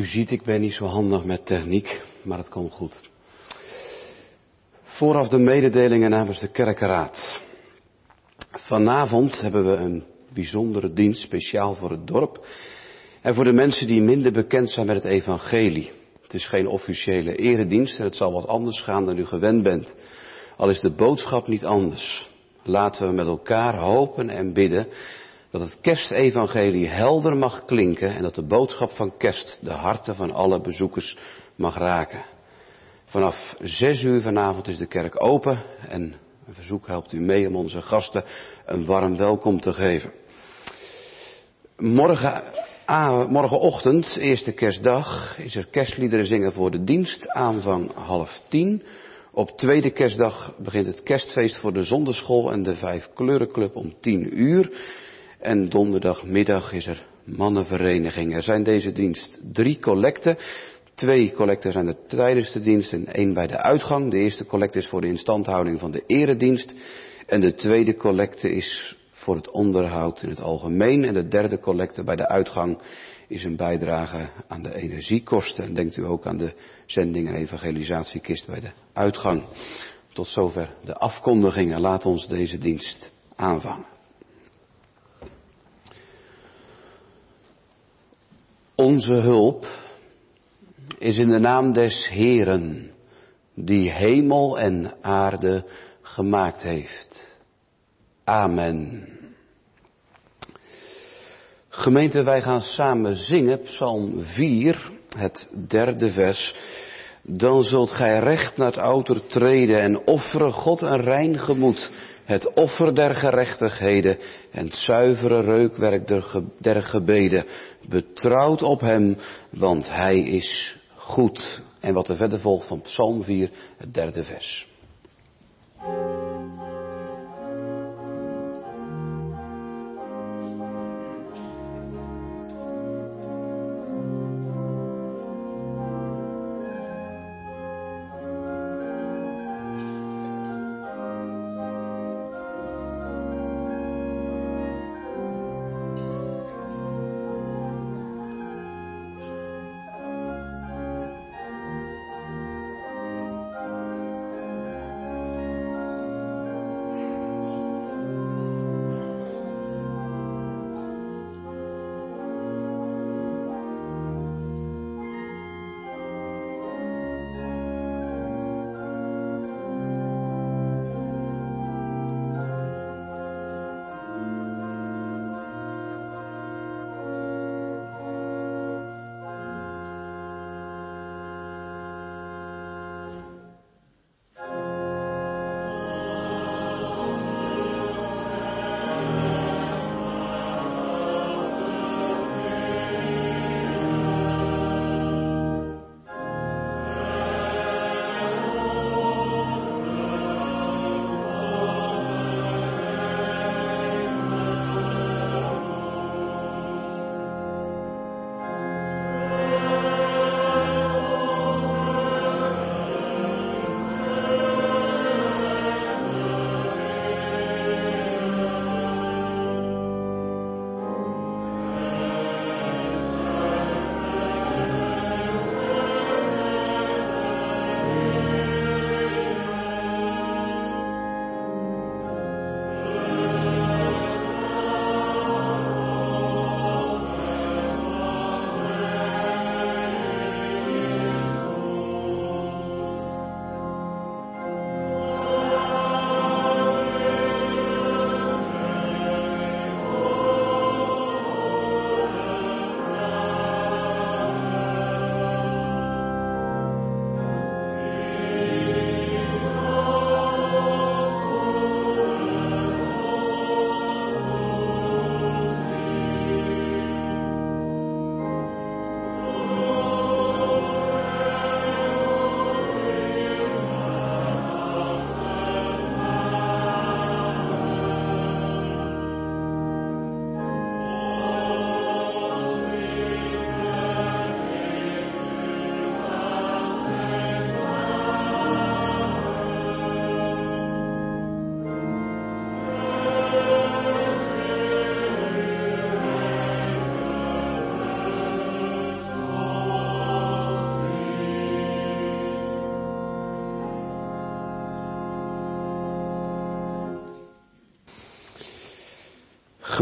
U ziet, ik ben niet zo handig met techniek, maar het komt goed. Vooraf de mededelingen namens de kerkenraad. Vanavond hebben we een bijzondere dienst, speciaal voor het dorp. En voor de mensen die minder bekend zijn met het evangelie. Het is geen officiële eredienst en het zal wat anders gaan dan u gewend bent. Al is de boodschap niet anders. Laten we met elkaar hopen en bidden dat het kerstevangelie helder mag klinken en dat de boodschap van kerst de harten van alle bezoekers mag raken. Vanaf 6:00 vanavond is de kerk open en een verzoek helpt u mee om onze gasten een warm welkom te geven. Morgenochtend, eerste kerstdag, is er kerstliederen zingen voor de dienst, aanvang 9:30. Op tweede kerstdag begint het kerstfeest voor de zonderschool en de 5 kleurenclub om 10:00. En donderdagmiddag is er mannenvereniging. Er zijn deze dienst 3 collecten. 2 collecten zijn er tijdens de dienst en 1 bij de uitgang. De eerste collecte is voor de instandhouding van de eredienst. En de tweede collecte is voor het onderhoud in het algemeen. En de derde collecte bij de uitgang is een bijdrage aan de energiekosten. En denkt u ook aan de zending en evangelisatiekist bij de uitgang. Tot zover de afkondigingen. Laat ons deze dienst aanvangen. Onze hulp is in de naam des Heeren, die hemel en aarde gemaakt heeft. Amen. Gemeente, wij gaan samen zingen, Psalm 4, het 3e vers. Dan zult gij recht naar het outer treden en offeren God een rein gemoed, het offer der gerechtigheden en het zuivere reukwerk der gebeden. Betrouwd op hem, want hij is goed. En wat er verder volgt van Psalm 4, het 3e vers.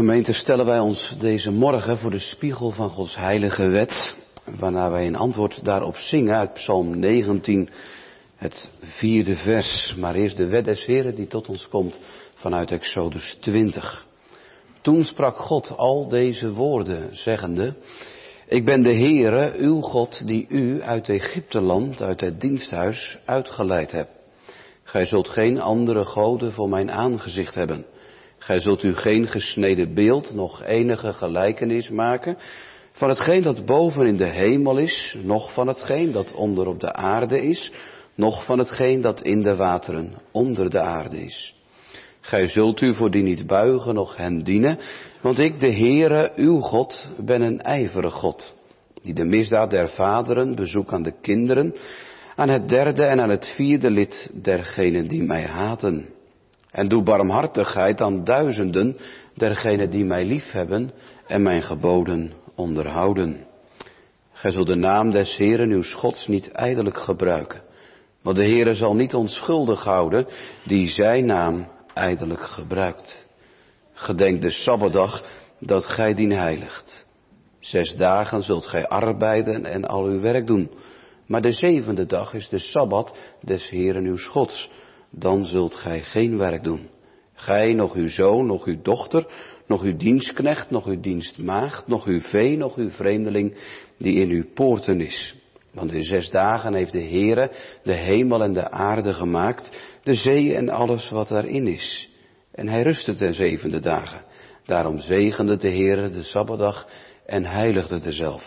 Gemeente, stellen wij ons deze morgen voor de spiegel van Gods heilige wet, waarna wij een antwoord daarop zingen uit Psalm 19, het 4e vers. Maar eerst de wet des Heren die tot ons komt vanuit Exodus 20. Toen sprak God al deze woorden, zeggende: Ik ben de Heere, uw God, die u uit Egypteland, uit het diensthuis, uitgeleid heb. Gij zult geen andere goden voor mijn aangezicht hebben. Gij zult u geen gesneden beeld, noch enige gelijkenis maken van hetgeen dat boven in de hemel is, noch van hetgeen dat onder op de aarde is, noch van hetgeen dat in de wateren onder de aarde is. Gij zult u voor die niet buigen, noch hen dienen, want ik, de Heere, uw God, ben een ijverig God, die de misdaad der vaderen bezoek aan de kinderen, aan het derde en aan het vierde lid dergenen die mij haten. En doe barmhartigheid aan duizenden dergenen die mij liefhebben en mijn geboden onderhouden. Gij zult de naam des Heeren uw Gods niet ijdelijk gebruiken, want de Heere zal niet onschuldig houden die zijn naam ijdelijk gebruikt. Gedenk de Sabbatdag dat gij dien heiligt. 6 dagen zult gij arbeiden en al uw werk doen, maar de 7e dag is de Sabbat des Heeren uw Gods. Dan zult gij geen werk doen. Gij, nog uw zoon, nog uw dochter, nog uw dienstknecht, nog uw dienstmaagd, nog uw vee, nog uw vreemdeling die in uw poorten is. Want in 6 dagen heeft de Heere de hemel en de aarde gemaakt, de zee en alles wat daarin is. En hij rustte ten 7e dagen. Daarom zegende de Heere de Sabbatdag en heiligde dezelve.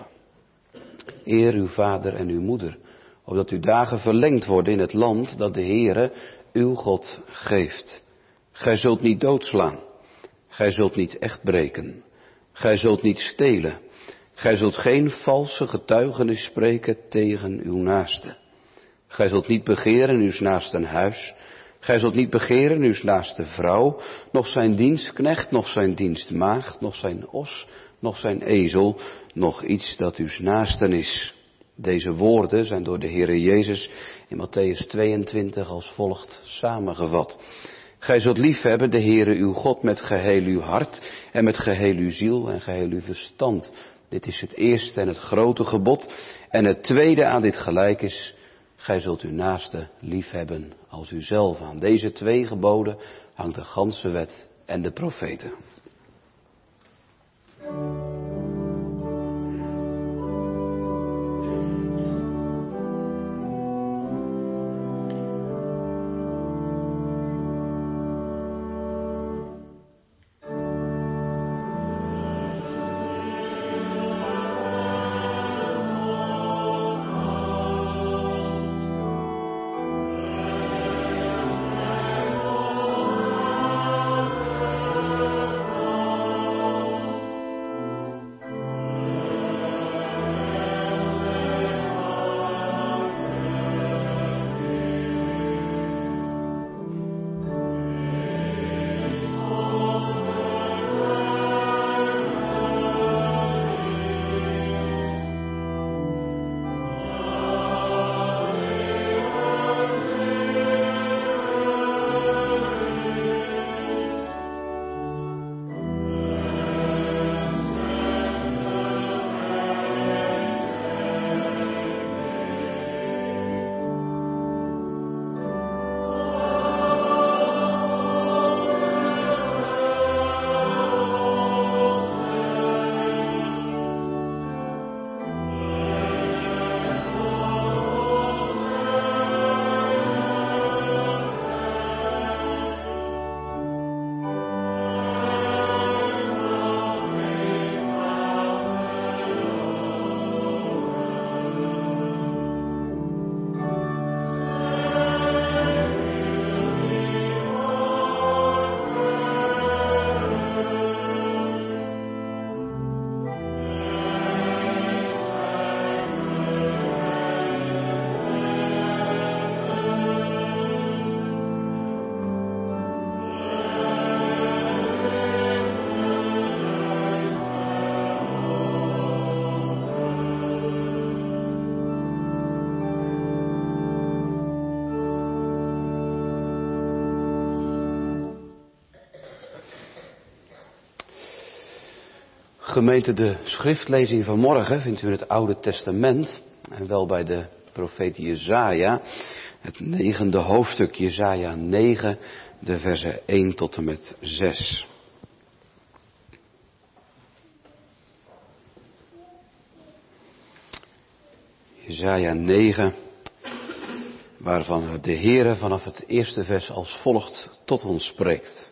Eer uw vader en uw moeder, opdat uw dagen verlengd worden in het land dat de Heere uw God geeft. Gij zult niet doodslaan. Gij zult niet echt breken. Gij zult niet stelen. Gij zult geen valse getuigenis spreken tegen uw naaste. Gij zult niet begeren uw naasten huis. Gij zult niet begeren uw naaste vrouw, noch zijn dienstknecht, noch zijn dienstmaagd, noch zijn os, noch zijn ezel, noch iets dat uw naasten is. Deze woorden zijn door de Heere Jezus in Mattheüs 22 als volgt samengevat. Gij zult liefhebben de Heere uw God met geheel uw hart en met geheel uw ziel en geheel uw verstand. Dit is het eerste en het grote gebod. En het tweede aan dit gelijk is: gij zult uw naaste liefhebben als uzelf. Aan deze 2 geboden hangt de ganse wet en de profeten. Gemeente, de schriftlezing van morgen vindt u in het Oude Testament en wel bij de profeet Jesaja, het 9e hoofdstuk, Jesaja 9, de versen 1 tot en met 6. Jesaja 9, waarvan de Heere vanaf het eerste vers als volgt tot ons spreekt.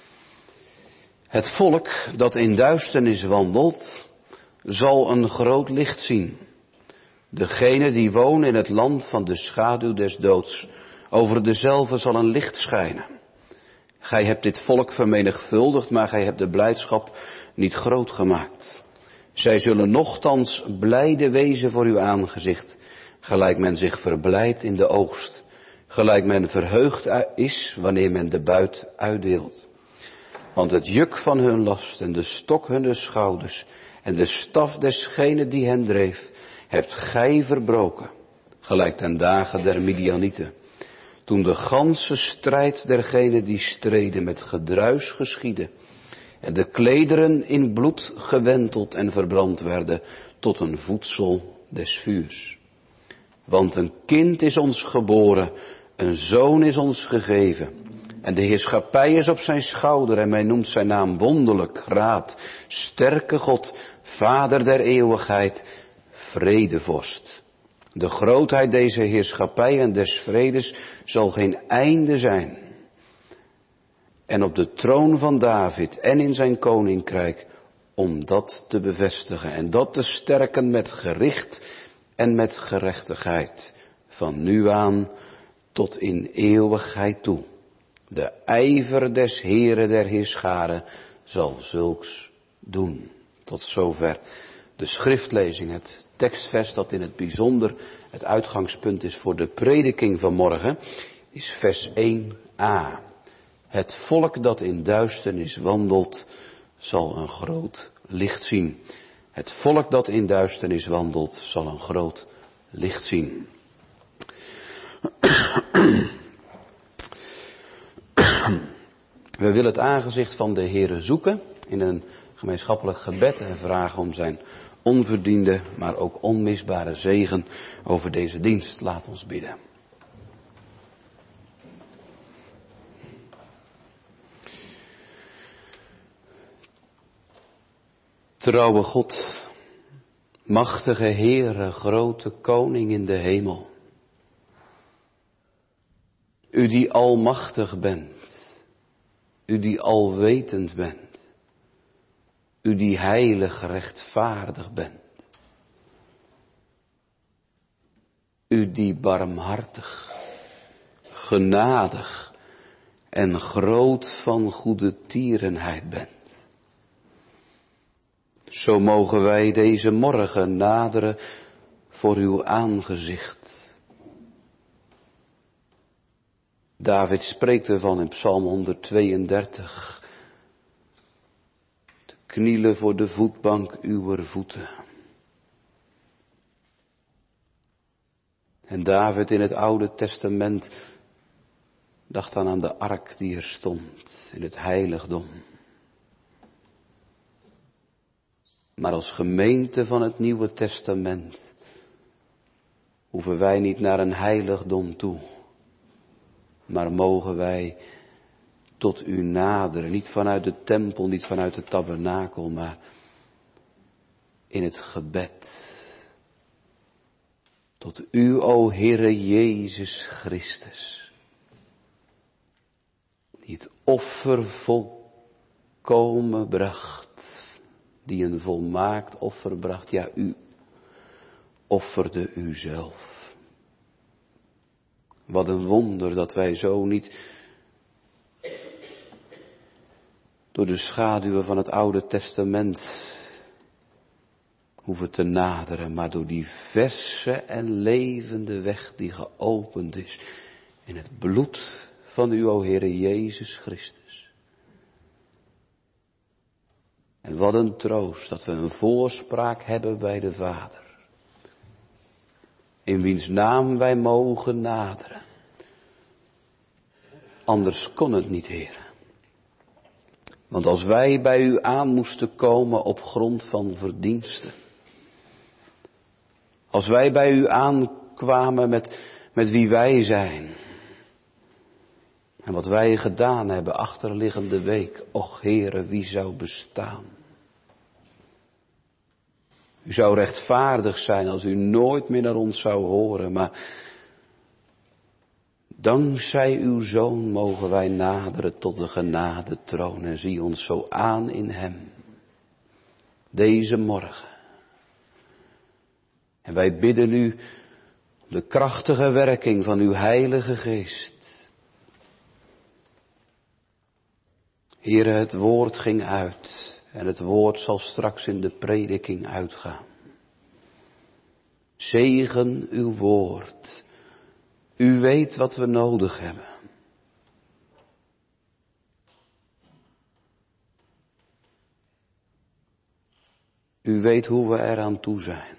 Het volk dat in duisternis wandelt, zal een groot licht zien. Degene die wonen in het land van de schaduw des doods, over dezelve zal een licht schijnen. Gij hebt dit volk vermenigvuldigd, maar gij hebt de blijdschap niet groot gemaakt. Zij zullen nochtans blijde wezen voor uw aangezicht, gelijk men zich verblijdt in de oogst, gelijk men verheugd is wanneer men de buit uitdeelt. Want het juk van hun last en de stok hunne schouders en de staf desgene die hen dreef, hebt gij verbroken, gelijk ten dagen der Midianieten. Toen de ganse strijd dergenen die streden met gedruis geschiedde, en de klederen in bloed gewenteld en verbrand werden tot een voedsel des vuurs. Want een kind is ons geboren, een zoon is ons gegeven. En de heerschappij is op zijn schouder en men noemt zijn naam wonderlijk, raad, sterke God, vader der eeuwigheid, vredevorst. De grootheid deze heerschappij en des vredes zal geen einde zijn. En op de troon van David en in zijn koninkrijk, om dat te bevestigen en dat te sterken met gericht en met gerechtigheid, van nu aan tot in eeuwigheid toe. De ijver des Heere der Heerscharen zal zulks doen. Tot zover de schriftlezing, het tekstvers dat in het bijzonder het uitgangspunt is voor de prediking van morgen, is vers 1a. Het volk dat in duisternis wandelt, zal een groot licht zien. Het volk dat in duisternis wandelt, zal een groot licht zien. We willen het aangezicht van de Heere zoeken in een gemeenschappelijk gebed en vragen om zijn onverdiende, maar ook onmisbare zegen over deze dienst. Laat ons bidden. Trouwe God, machtige Heere, grote Koning in de hemel. U die almachtig bent, u die alwetend bent, u die heilig rechtvaardig bent. U die barmhartig, genadig en groot van goede tierenheid bent. Zo mogen wij deze morgen naderen voor uw aangezicht. David spreekt ervan in Psalm 132. Te knielen voor de voetbank uwer voeten. En David in het Oude Testament dacht dan aan de ark die er stond in het heiligdom. Maar als gemeente van het Nieuwe Testament hoeven wij niet naar een heiligdom toe. Maar mogen wij tot u naderen, niet vanuit de tempel, niet vanuit de tabernakel, maar in het gebed. Tot u, o Heere Jezus Christus, die het offer volkomen bracht, die een volmaakt offer bracht, ja, u offerde uzelf. Wat een wonder dat wij zo niet door de schaduwen van het Oude Testament hoeven te naderen, maar door die verse en levende weg die geopend is in het bloed van u, o Heere Jezus Christus. En wat een troost dat we een voorspraak hebben bij de Vader, in wiens naam wij mogen naderen. Anders kon het niet, Heere. Want als wij bij u aan moesten komen op grond van verdiensten. Als wij bij u aankwamen met wie wij zijn. En wat wij gedaan hebben achterliggende week. Och Heere, wie zou bestaan? U zou rechtvaardig zijn als u nooit meer naar ons zou horen. Maar dankzij uw Zoon mogen wij naderen tot de genadetroon. En zie ons zo aan in hem. Deze morgen. En wij bidden u de krachtige werking van uw Heilige Geest. Heere, het woord ging uit en het woord zal straks in de prediking uitgaan. Zegen uw woord. U weet wat we nodig hebben. U weet hoe we eraan toe zijn.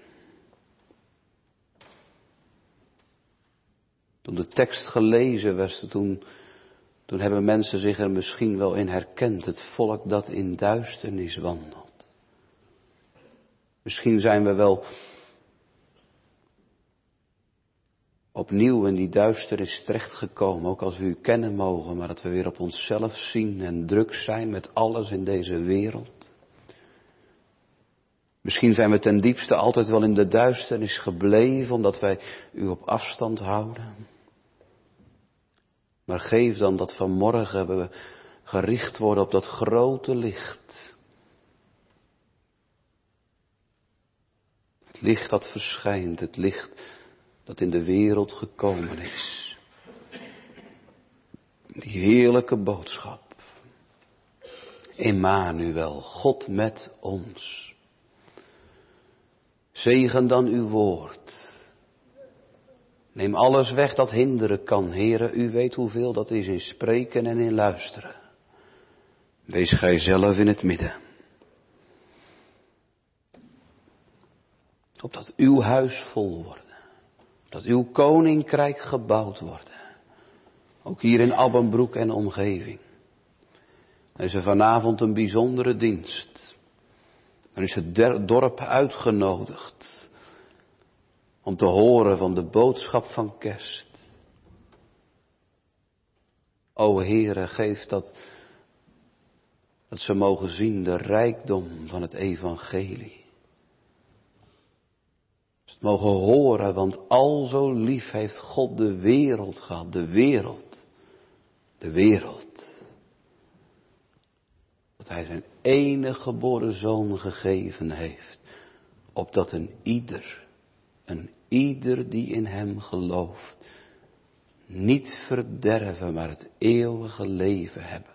Toen de tekst gelezen was, toen hebben mensen zich er misschien wel in herkend. Het volk dat in duisternis wandelt. Misschien zijn we wel opnieuw in die duisternis terechtgekomen. Ook als we u kennen mogen, maar dat we weer op onszelf zien en druk zijn met alles in deze wereld. Misschien zijn we ten diepste altijd wel in de duisternis gebleven, omdat wij u op afstand houden. Maar geef dan dat vanmorgen we gericht worden op dat grote licht. Het licht dat verschijnt, het licht dat in de wereld gekomen is. Die heerlijke boodschap. Emmanuel, God met ons. Zegen dan uw woord. Neem alles weg dat hinderen kan. Heere, u weet hoeveel dat is in spreken en in luisteren. Wees gij zelf in het midden. Opdat uw huis vol wordt. Dat uw koninkrijk gebouwd wordt. Ook hier in Abbenbroek en omgeving. Er is er vanavond een bijzondere dienst. Er is het dorp uitgenodigd. Om te horen van de boodschap van kerst. O Heere, geef dat ze mogen zien de rijkdom van het evangelie. Ze het mogen horen, want al zo lief heeft God de wereld gehad. De wereld. Dat hij zijn enige geboren zoon gegeven heeft. Opdat een ieder die in hem gelooft, niet verderven, maar het eeuwige leven hebben.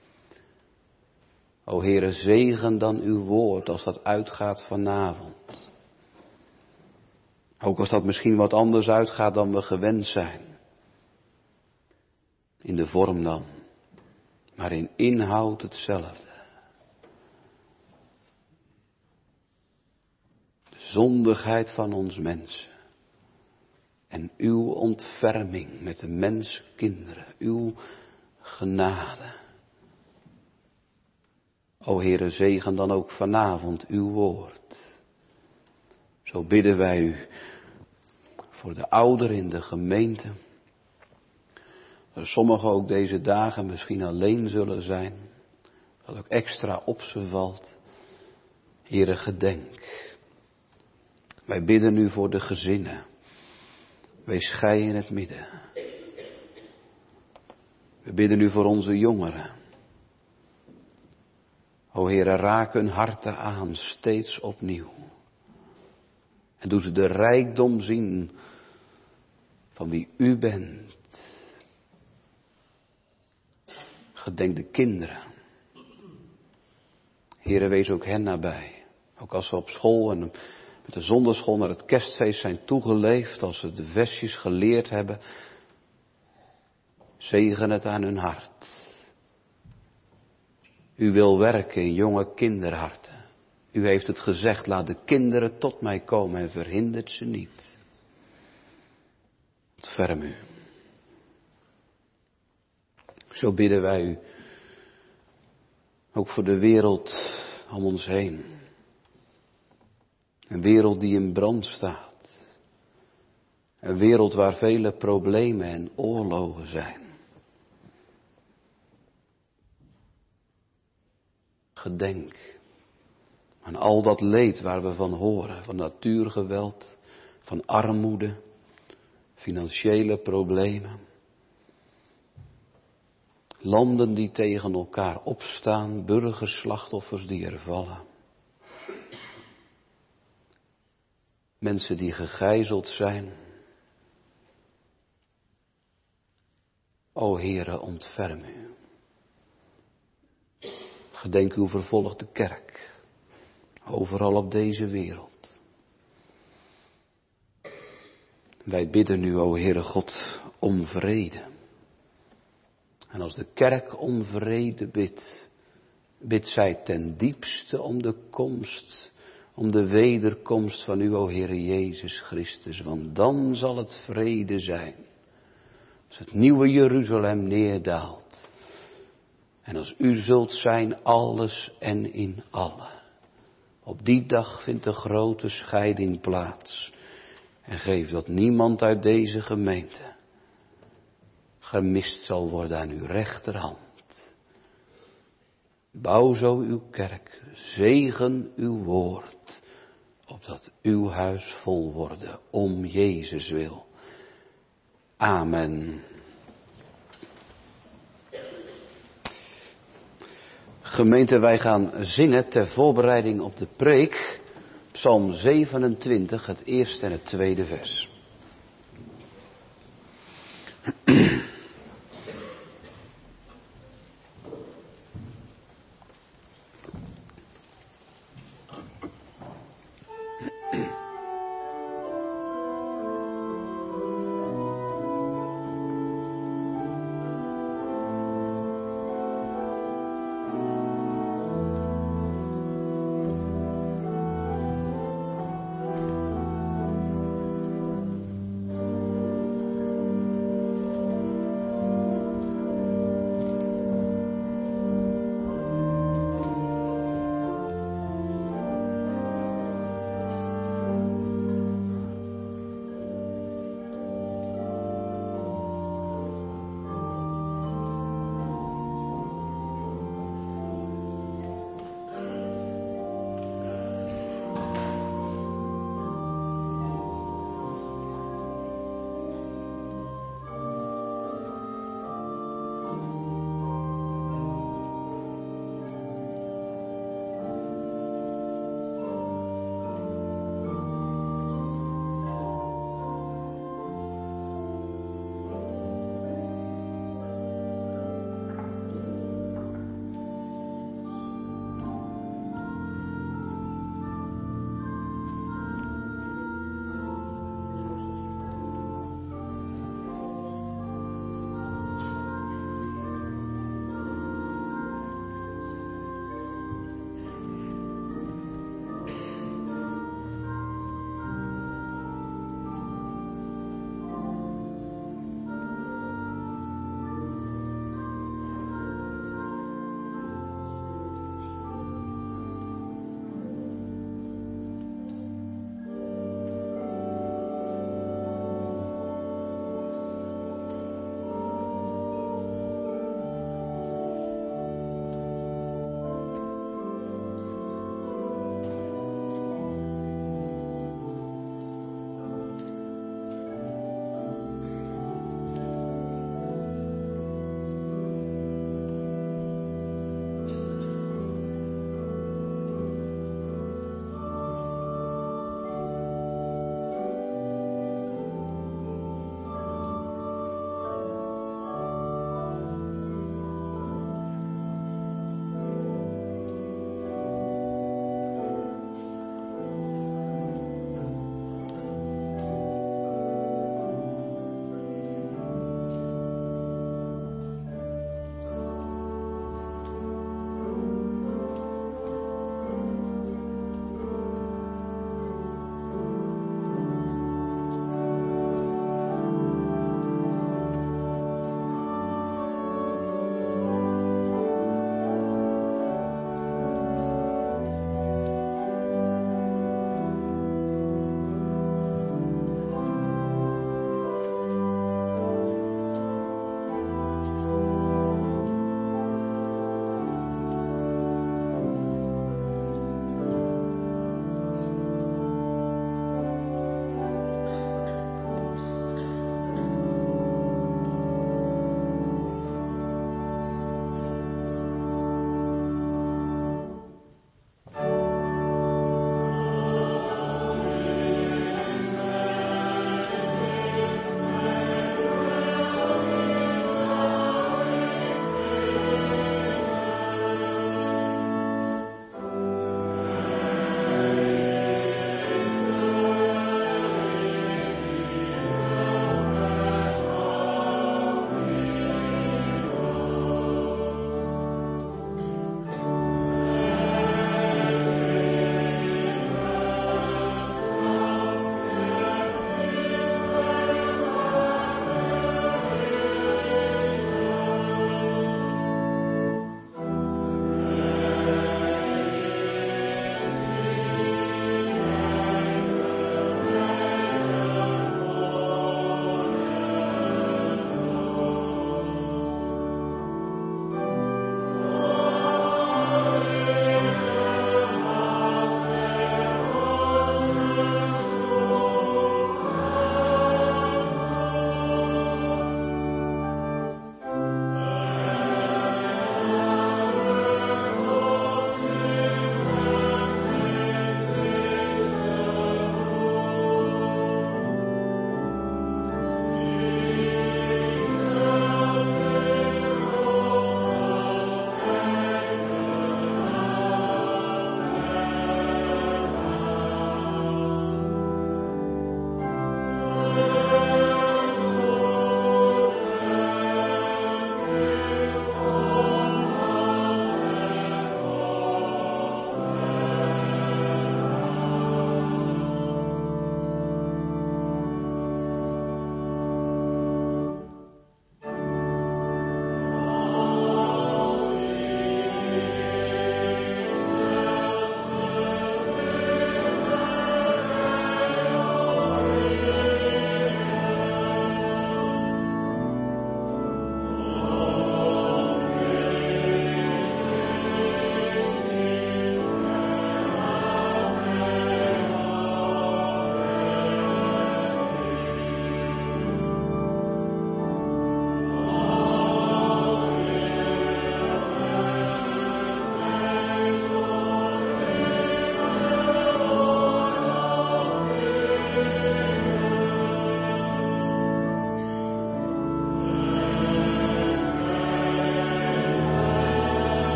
O Heere, zegen dan uw woord als dat uitgaat vanavond. Ook als dat misschien wat anders uitgaat dan we gewend zijn. In de vorm dan, maar in inhoud hetzelfde. De zondigheid van ons mensen. En uw ontferming met de menskinderen, uw genade. O Heere, zegen dan ook vanavond uw woord. Zo bidden wij u voor de ouderen in de gemeente. Dat sommigen ook deze dagen misschien alleen zullen zijn. Dat ook extra op ze valt. Heere, gedenk. Wij bidden u voor de gezinnen. Wees gij in het midden. We bidden u voor onze jongeren. O Heere, raak hun harten aan, steeds opnieuw. En doe ze de rijkdom zien van wie u bent. Gedenk de kinderen. Heere, wees ook hen nabij. Ook als ze op school en met de zonderschool naar het kerstfeest zijn toegeleefd, als ze de versjes geleerd hebben. Zegen het aan hun hart. U wil werken in jonge kinderharten. U heeft het gezegd, laat de kinderen tot mij komen en verhindert ze niet. Ontferm u. Zo bidden wij u Ook voor de wereld om ons heen. Een wereld die in brand staat. Een wereld waar vele problemen en oorlogen zijn. Gedenk aan al dat leed waar we van horen. Van natuurgeweld, van armoede, financiële problemen. Landen die tegen elkaar opstaan, burgerslachtoffers die er vallen. Mensen die gegijzeld zijn. O Heere, ontferm u. Gedenk uw vervolgde kerk. Overal op deze wereld. Wij bidden u, o Heere God, om vrede. En als de kerk om vrede bidt, bidt zij ten diepste om de komst, om de wederkomst van u, o Heere Jezus Christus. Want dan zal het vrede zijn. Als het nieuwe Jeruzalem neerdaalt. En als u zult zijn alles en in allen. Op die dag vindt de grote scheiding plaats. En geef dat niemand uit deze gemeente gemist zal worden aan uw rechterhand. Bouw zo uw kerk, zegen uw woord, opdat uw huis vol worden, om Jezus wil. Amen. Gemeente, wij gaan zingen ter voorbereiding op de preek, Psalm 27, het eerste en het tweede vers.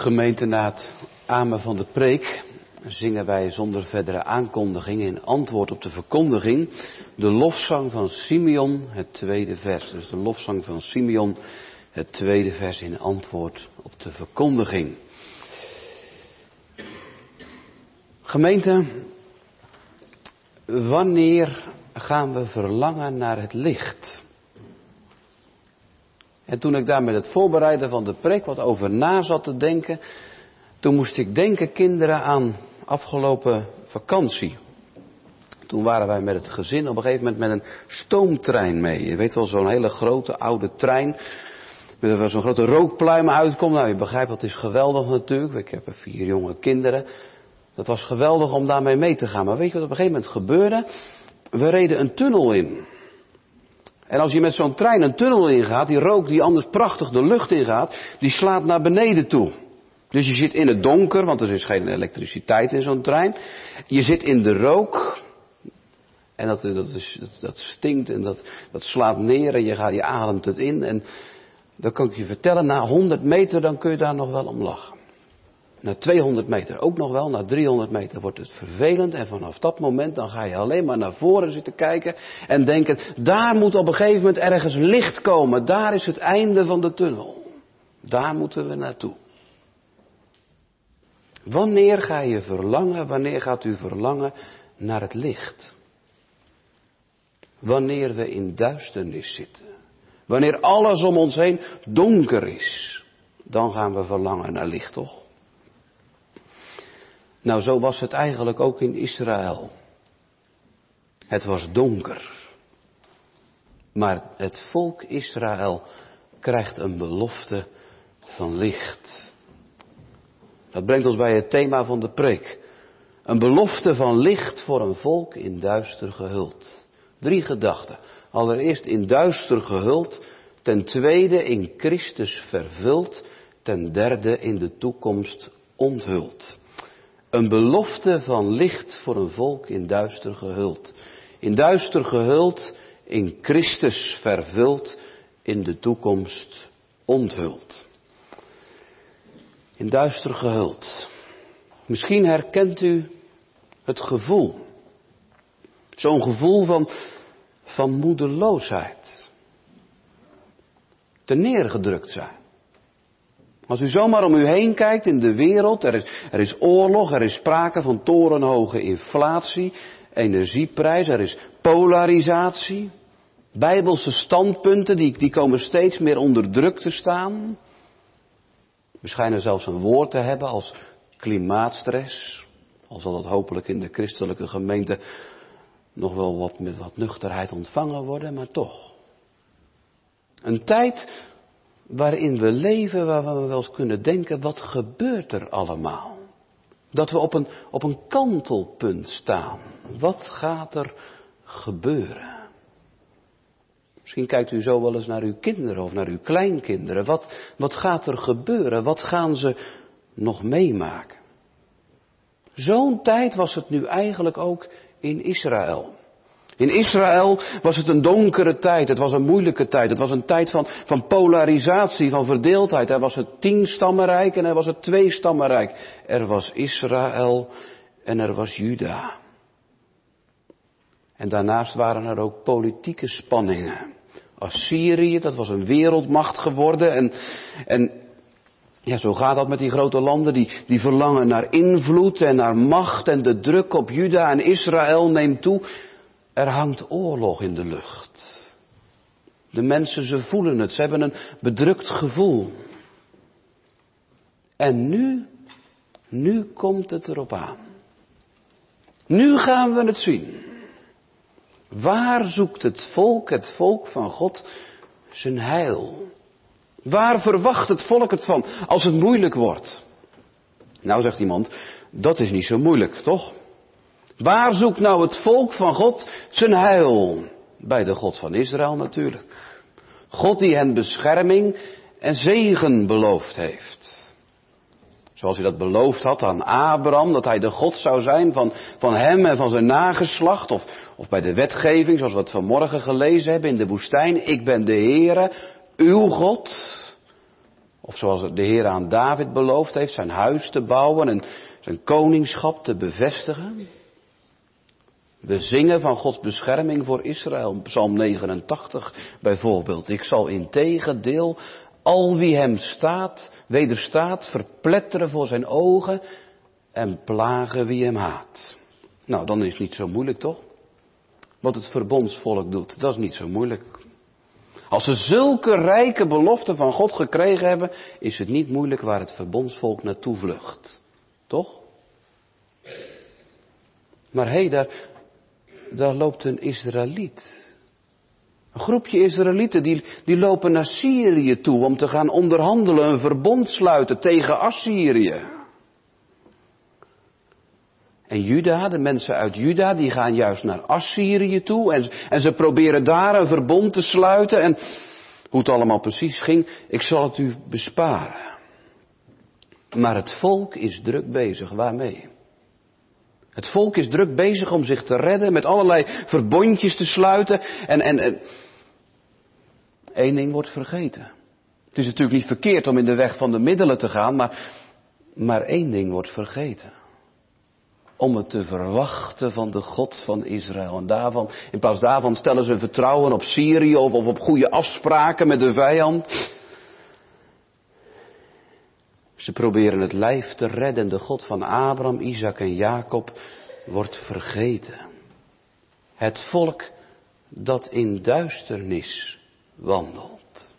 Gemeente, na het amen van de preek zingen wij zonder verdere aankondiging in antwoord op de verkondiging de lofzang van Simeon, het tweede vers. Dus de lofzang van Simeon, het tweede vers in antwoord op de verkondiging. Gemeente, wanneer gaan we verlangen naar het licht? En toen ik daar met het voorbereiden van de preek wat over na zat te denken, toen moest ik denken, kinderen, aan afgelopen vakantie. Toen waren wij met het gezin op een gegeven moment met een stoomtrein mee. Je weet wel, zo'n hele grote oude trein, waar zo'n grote rookpluim uitkomt. Nou, je begrijpt, dat is geweldig natuurlijk. Ik heb 4 jonge kinderen. Dat was geweldig om daarmee mee te gaan. Maar weet je wat op een gegeven moment gebeurde? We reden een tunnel in. En als je met zo'n trein een tunnel ingaat, die rook die anders prachtig de lucht ingaat, die slaat naar beneden toe. Dus je zit in het donker, want er is geen elektriciteit in zo'n trein. Je zit in de rook. En dat stinkt en dat slaat neer en je ademt het in. En dan kan ik je vertellen, na 100 meter dan kun je daar nog wel om lachen. Na 200 meter ook nog wel, na 300 meter wordt het vervelend. En vanaf dat moment dan ga je alleen maar naar voren zitten kijken en denken, daar moet op een gegeven moment ergens licht komen. Daar is het einde van de tunnel. Daar moeten we naartoe. Wanneer gaat u verlangen naar het licht? Wanneer we in duisternis zitten. Wanneer alles om ons heen donker is. Dan gaan we verlangen naar licht, toch? Nou, zo was het eigenlijk ook in Israël. Het was donker. Maar het volk Israël krijgt een belofte van licht. Dat brengt ons bij het thema van de preek. Een belofte van licht voor een volk in duister gehuld. 3 gedachten. Allereerst in duister gehuld. Ten tweede in Christus vervuld. Ten derde in de toekomst onthuld. Een belofte van licht voor een volk in duister gehuld. In duister gehuld, in Christus vervuld, in de toekomst onthuld. In duister gehuld. Misschien herkent u het gevoel. Zo'n gevoel van moedeloosheid. Te neergedrukt zijn. Als u zomaar om u heen kijkt in de wereld, er is oorlog, er is sprake van torenhoge inflatie, energieprijs, er is polarisatie. Bijbelse standpunten die komen steeds meer onder druk te staan. We schijnen zelfs een woord te hebben als klimaatstress. Al zal dat hopelijk in de christelijke gemeente nog wel met wat nuchterheid ontvangen worden, maar toch. Een tijd waarin we leven, waar we wel eens kunnen denken, wat gebeurt er allemaal? Dat we op een kantelpunt staan. Wat gaat er gebeuren? Misschien kijkt u zo wel eens naar uw kinderen of naar uw kleinkinderen. Wat gaat er gebeuren? Wat gaan ze nog meemaken? Zo'n tijd was het nu eigenlijk ook in Israël. In Israël was het een donkere tijd, het was een moeilijke tijd, het was een tijd van polarisatie, van verdeeldheid. Er was het 10-stammenrijk en er was het 2-stammenrijk. Er was Israël en er was Juda. En daarnaast waren er ook politieke spanningen. Assyrië, dat was een wereldmacht geworden en ja, zo gaat dat met die grote landen, die verlangen naar invloed en naar macht en de druk op Juda en Israël neemt toe. Er hangt oorlog in de lucht. De mensen, ze voelen het. Ze hebben een bedrukt gevoel. En nu komt het erop aan. Nu gaan we het zien. Waar zoekt het volk van God, zijn heil? Waar verwacht het volk het van als het moeilijk wordt? Nou, zegt iemand, dat is niet zo moeilijk, toch? Waar zoekt nou het volk van God zijn heil? Bij de God van Israël natuurlijk. God die hen bescherming en zegen beloofd heeft. Zoals hij dat beloofd had aan Abraham, dat hij de God zou zijn van hem en van zijn nageslacht. Of bij de wetgeving, zoals we het vanmorgen gelezen hebben in de woestijn. Ik ben de Heere, uw God. Of zoals de Heer aan David beloofd heeft, zijn huis te bouwen en zijn koningschap te bevestigen. We zingen van Gods bescherming voor Israël. Psalm 89 bijvoorbeeld. Ik zal integendeel al wie hem wederstaat, verpletteren voor zijn ogen en plagen wie hem haat. Nou, dan is het niet zo moeilijk, toch? Wat het verbondsvolk doet, dat is niet zo moeilijk. Als ze zulke rijke beloften van God gekregen hebben, is het niet moeilijk waar het verbondsvolk naartoe vlucht. Toch? Maar daar loopt een Israëliet. Een groepje Israëlieten die lopen naar Syrië toe om te gaan onderhandelen, een verbond sluiten tegen Assyrië. En Juda, de mensen uit Juda, die gaan juist naar Assyrië toe en ze proberen daar een verbond te sluiten. En hoe het allemaal precies ging, ik zal het u besparen. Maar het volk is druk bezig. Waarmee? Het volk is druk bezig om zich te redden, met allerlei verbondjes te sluiten. En één ding wordt vergeten. Het is natuurlijk niet verkeerd om in de weg van de middelen te gaan, maar één ding wordt vergeten. Om het te verwachten van de God van Israël. En in plaats daarvan stellen ze vertrouwen op Syrië of op goede afspraken met de vijand. Ze proberen het lijf te redden. De God van Abraham, Isaac en Jacob wordt vergeten. Het volk dat in duisternis wandelt.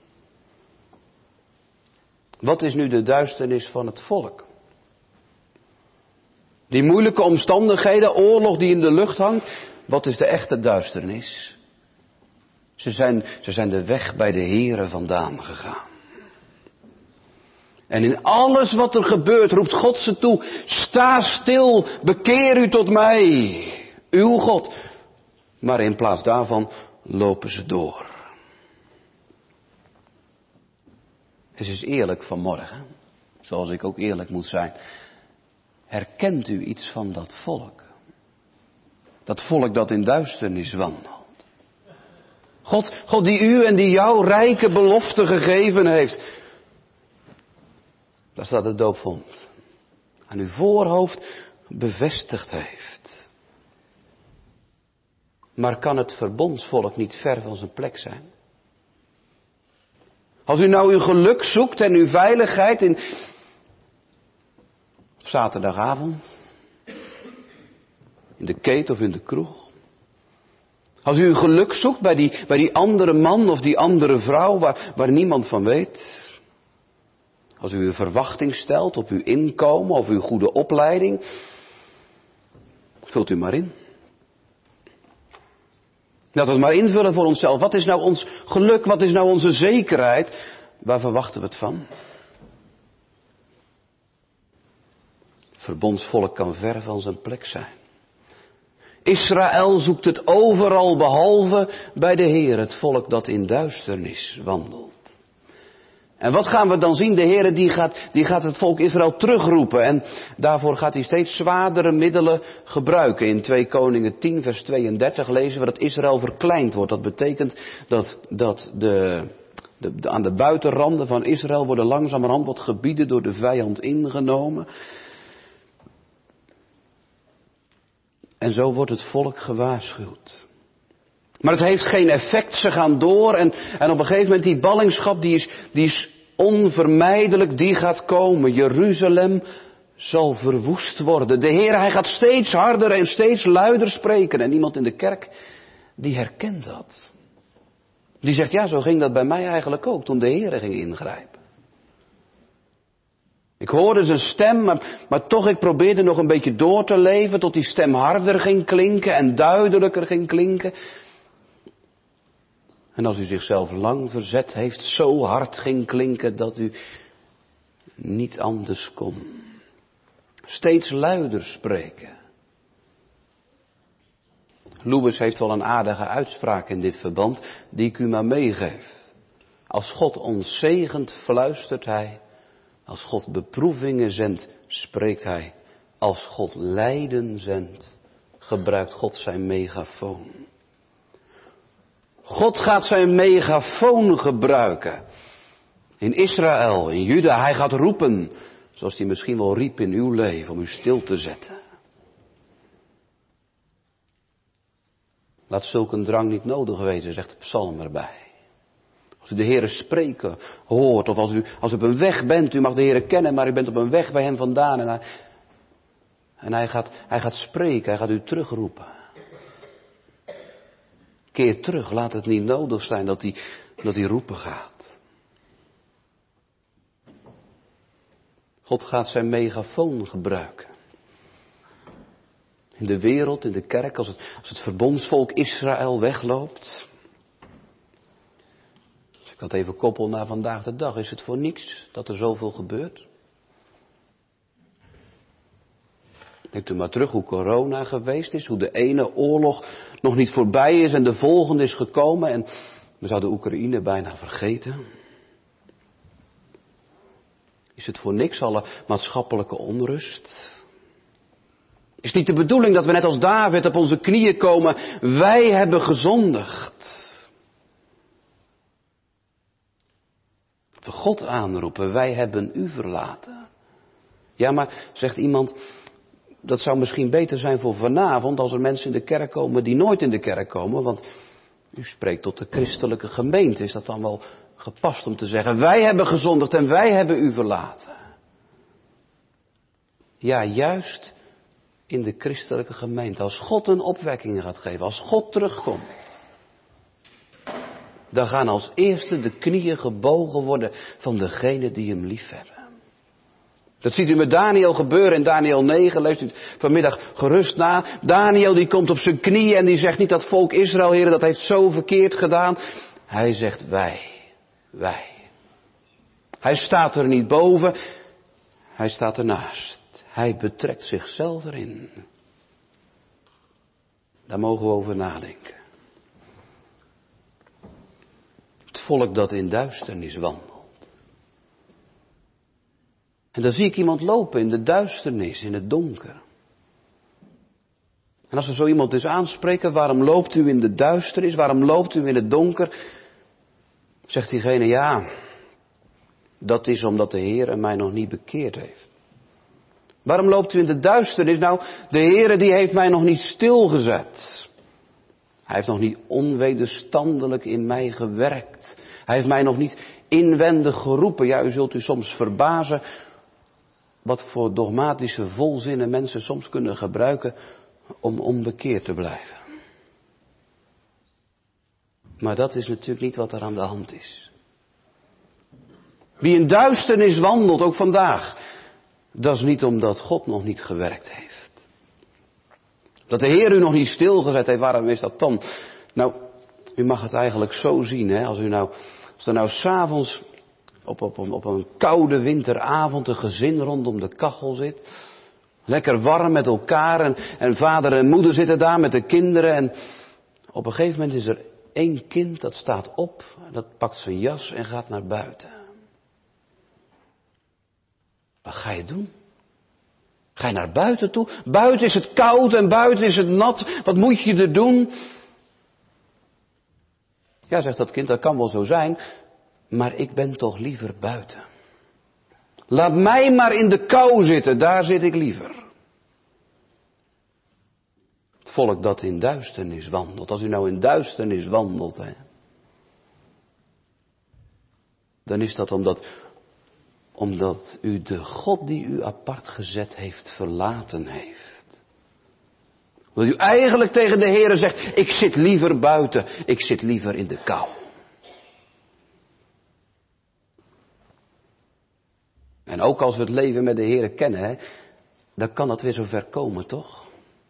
Wat is nu de duisternis van het volk? Die moeilijke omstandigheden, oorlog die in de lucht hangt. Wat is de echte duisternis? Ze zijn de weg bij de Here vandaan gegaan. En in alles wat er gebeurt roept God ze toe. Sta stil, bekeer u tot mij, uw God. Maar in plaats daarvan lopen ze door. Het is eerlijk vanmorgen, zoals ik ook eerlijk moet zijn. Herkent u iets van dat volk? Dat volk dat in duisternis wandelt. God die u en die jou rijke beloften gegeven heeft. Daar staat het doopvond. Aan uw voorhoofd bevestigd heeft. Maar kan het verbondsvolk niet ver van zijn plek zijn? Als u nou uw geluk zoekt en uw veiligheid in zaterdagavond, in de keet of in de kroeg. Als u uw geluk zoekt bij die andere man of die andere vrouw waar niemand van weet. Als u uw verwachting stelt op uw inkomen of uw goede opleiding. Vult u maar in. Laten we het maar invullen voor onszelf. Wat is nou ons geluk? Wat is nou onze zekerheid? Waar verwachten we het van? Het verbondsvolk kan ver van zijn plek zijn. Israël zoekt het overal behalve bij de Heer, het volk dat in duisternis wandelt. En wat gaan we dan zien? De Heer die gaat het volk Israël terugroepen. En daarvoor gaat hij steeds zwaardere middelen gebruiken. In 2 Koningen 10 vers 32 lezen we dat Israël verkleind wordt. Dat betekent dat aan de buitenranden van Israël worden langzamerhand wat gebieden door de vijand ingenomen. En zo wordt het volk gewaarschuwd. Maar het heeft geen effect, ze gaan door en op een gegeven moment die ballingschap die is onvermijdelijk, die gaat komen. Jeruzalem zal verwoest worden. De Heer, hij gaat steeds harder en steeds luider spreken. En iemand in de kerk, die herkent dat. Die zegt, ja, zo ging dat bij mij eigenlijk ook, toen de Heer ging ingrijpen. Ik hoorde zijn stem, maar toch ik probeerde nog een beetje door te leven tot die stem harder ging klinken en duidelijker ging klinken. En als u zichzelf lang verzet heeft, zo hard ging klinken dat u niet anders kon. Steeds luider spreken. Lewis heeft wel een aardige uitspraak in dit verband, die ik u maar meegeef. Als God ons zegent, fluistert hij. Als God beproevingen zendt, spreekt hij. Als God lijden zendt, gebruikt God zijn megafoon. God gaat zijn megafoon gebruiken. In Israël, in Juda, hij gaat roepen. Zoals hij misschien wel riep in uw leven, om u stil te zetten. Laat zulk een drang niet nodig wezen, zegt de psalm erbij. Als u de Heere spreken hoort, of als u op een weg bent, u mag de Heere kennen, maar u bent op een weg bij hem vandaan. En hij gaat spreken, hij gaat u terugroepen. Keer terug, laat het niet nodig zijn dat hij roepen gaat. God gaat zijn megafoon gebruiken. In de wereld, in de kerk, als het verbondsvolk Israël wegloopt. Als ik dat even koppel naar vandaag de dag, is het voor niks dat er zoveel gebeurt? Denkt u maar terug hoe corona geweest is, hoe de ene oorlog nog niet voorbij is en de volgende is gekomen en we zouden Oekraïne bijna vergeten. Is het voor niks alle maatschappelijke onrust? Is niet de bedoeling dat we net als David op onze knieën komen, wij hebben gezondigd. Dat we God aanroepen, wij hebben u verlaten. Ja, maar, zegt iemand, dat zou misschien beter zijn voor vanavond als er mensen in de kerk komen die nooit in de kerk komen. Want u spreekt tot de christelijke gemeente. Is dat dan wel gepast om te zeggen, wij hebben gezondigd en wij hebben u verlaten? Ja, juist in de christelijke gemeente. Als God een opwekking gaat geven, als God terugkomt. Dan gaan als eerste de knieën gebogen worden van degenen die hem liefhebben. Dat ziet u met Daniel gebeuren in Daniel 9, leest u het vanmiddag gerust na. Daniel die komt op zijn knieën en die zegt niet dat volk Israël, heren, dat heeft zo verkeerd gedaan. Hij zegt wij. Hij staat er niet boven, hij staat ernaast. Hij betrekt zichzelf erin. Daar mogen we over nadenken. Het volk dat in duisternis wandelt. En dan zie ik iemand lopen in de duisternis, in het donker. En als we zo iemand eens aanspreken, waarom loopt u in de duisternis, waarom loopt u in het donker? Zegt diegene, ja, dat is omdat de Heer mij nog niet bekeerd heeft. Waarom loopt u in de duisternis? Nou, de Heer die heeft mij nog niet stilgezet. Hij heeft nog niet onwederstandelijk in mij gewerkt. Hij heeft mij nog niet inwendig geroepen. Ja, u zult u soms verbazen wat voor dogmatische volzinnen mensen soms kunnen gebruiken om onbekeerd te blijven. Maar dat is natuurlijk niet wat er aan de hand is. Wie in duisternis wandelt, ook vandaag, dat is niet omdat God nog niet gewerkt heeft. Dat de Heer u nog niet stilgezet heeft, waarom is dat dan? Nou, u mag het eigenlijk zo zien, hè, als er nou 's avonds op een koude winteravond een gezin rondom de kachel zit. Lekker warm met elkaar en vader en moeder zitten daar met de kinderen. En op een gegeven moment is er één kind dat staat op, dat pakt zijn jas en gaat naar buiten. Wat ga je doen? Ga je naar buiten toe? Buiten is het koud en buiten is het nat. Wat moet je er doen? Ja, zegt dat kind, dat kan wel zo zijn. Maar ik ben toch liever buiten. Laat mij maar in de kou zitten, daar zit ik liever. Het volk dat in duisternis wandelt. Als u nou in duisternis wandelt, hè, dan is dat omdat u de God die u apart gezet heeft verlaten heeft. Omdat u eigenlijk tegen de Heere zegt, ik zit liever buiten, ik zit liever in de kou. En ook als we het leven met de Heere kennen, hè, dan kan dat weer zo ver komen, toch?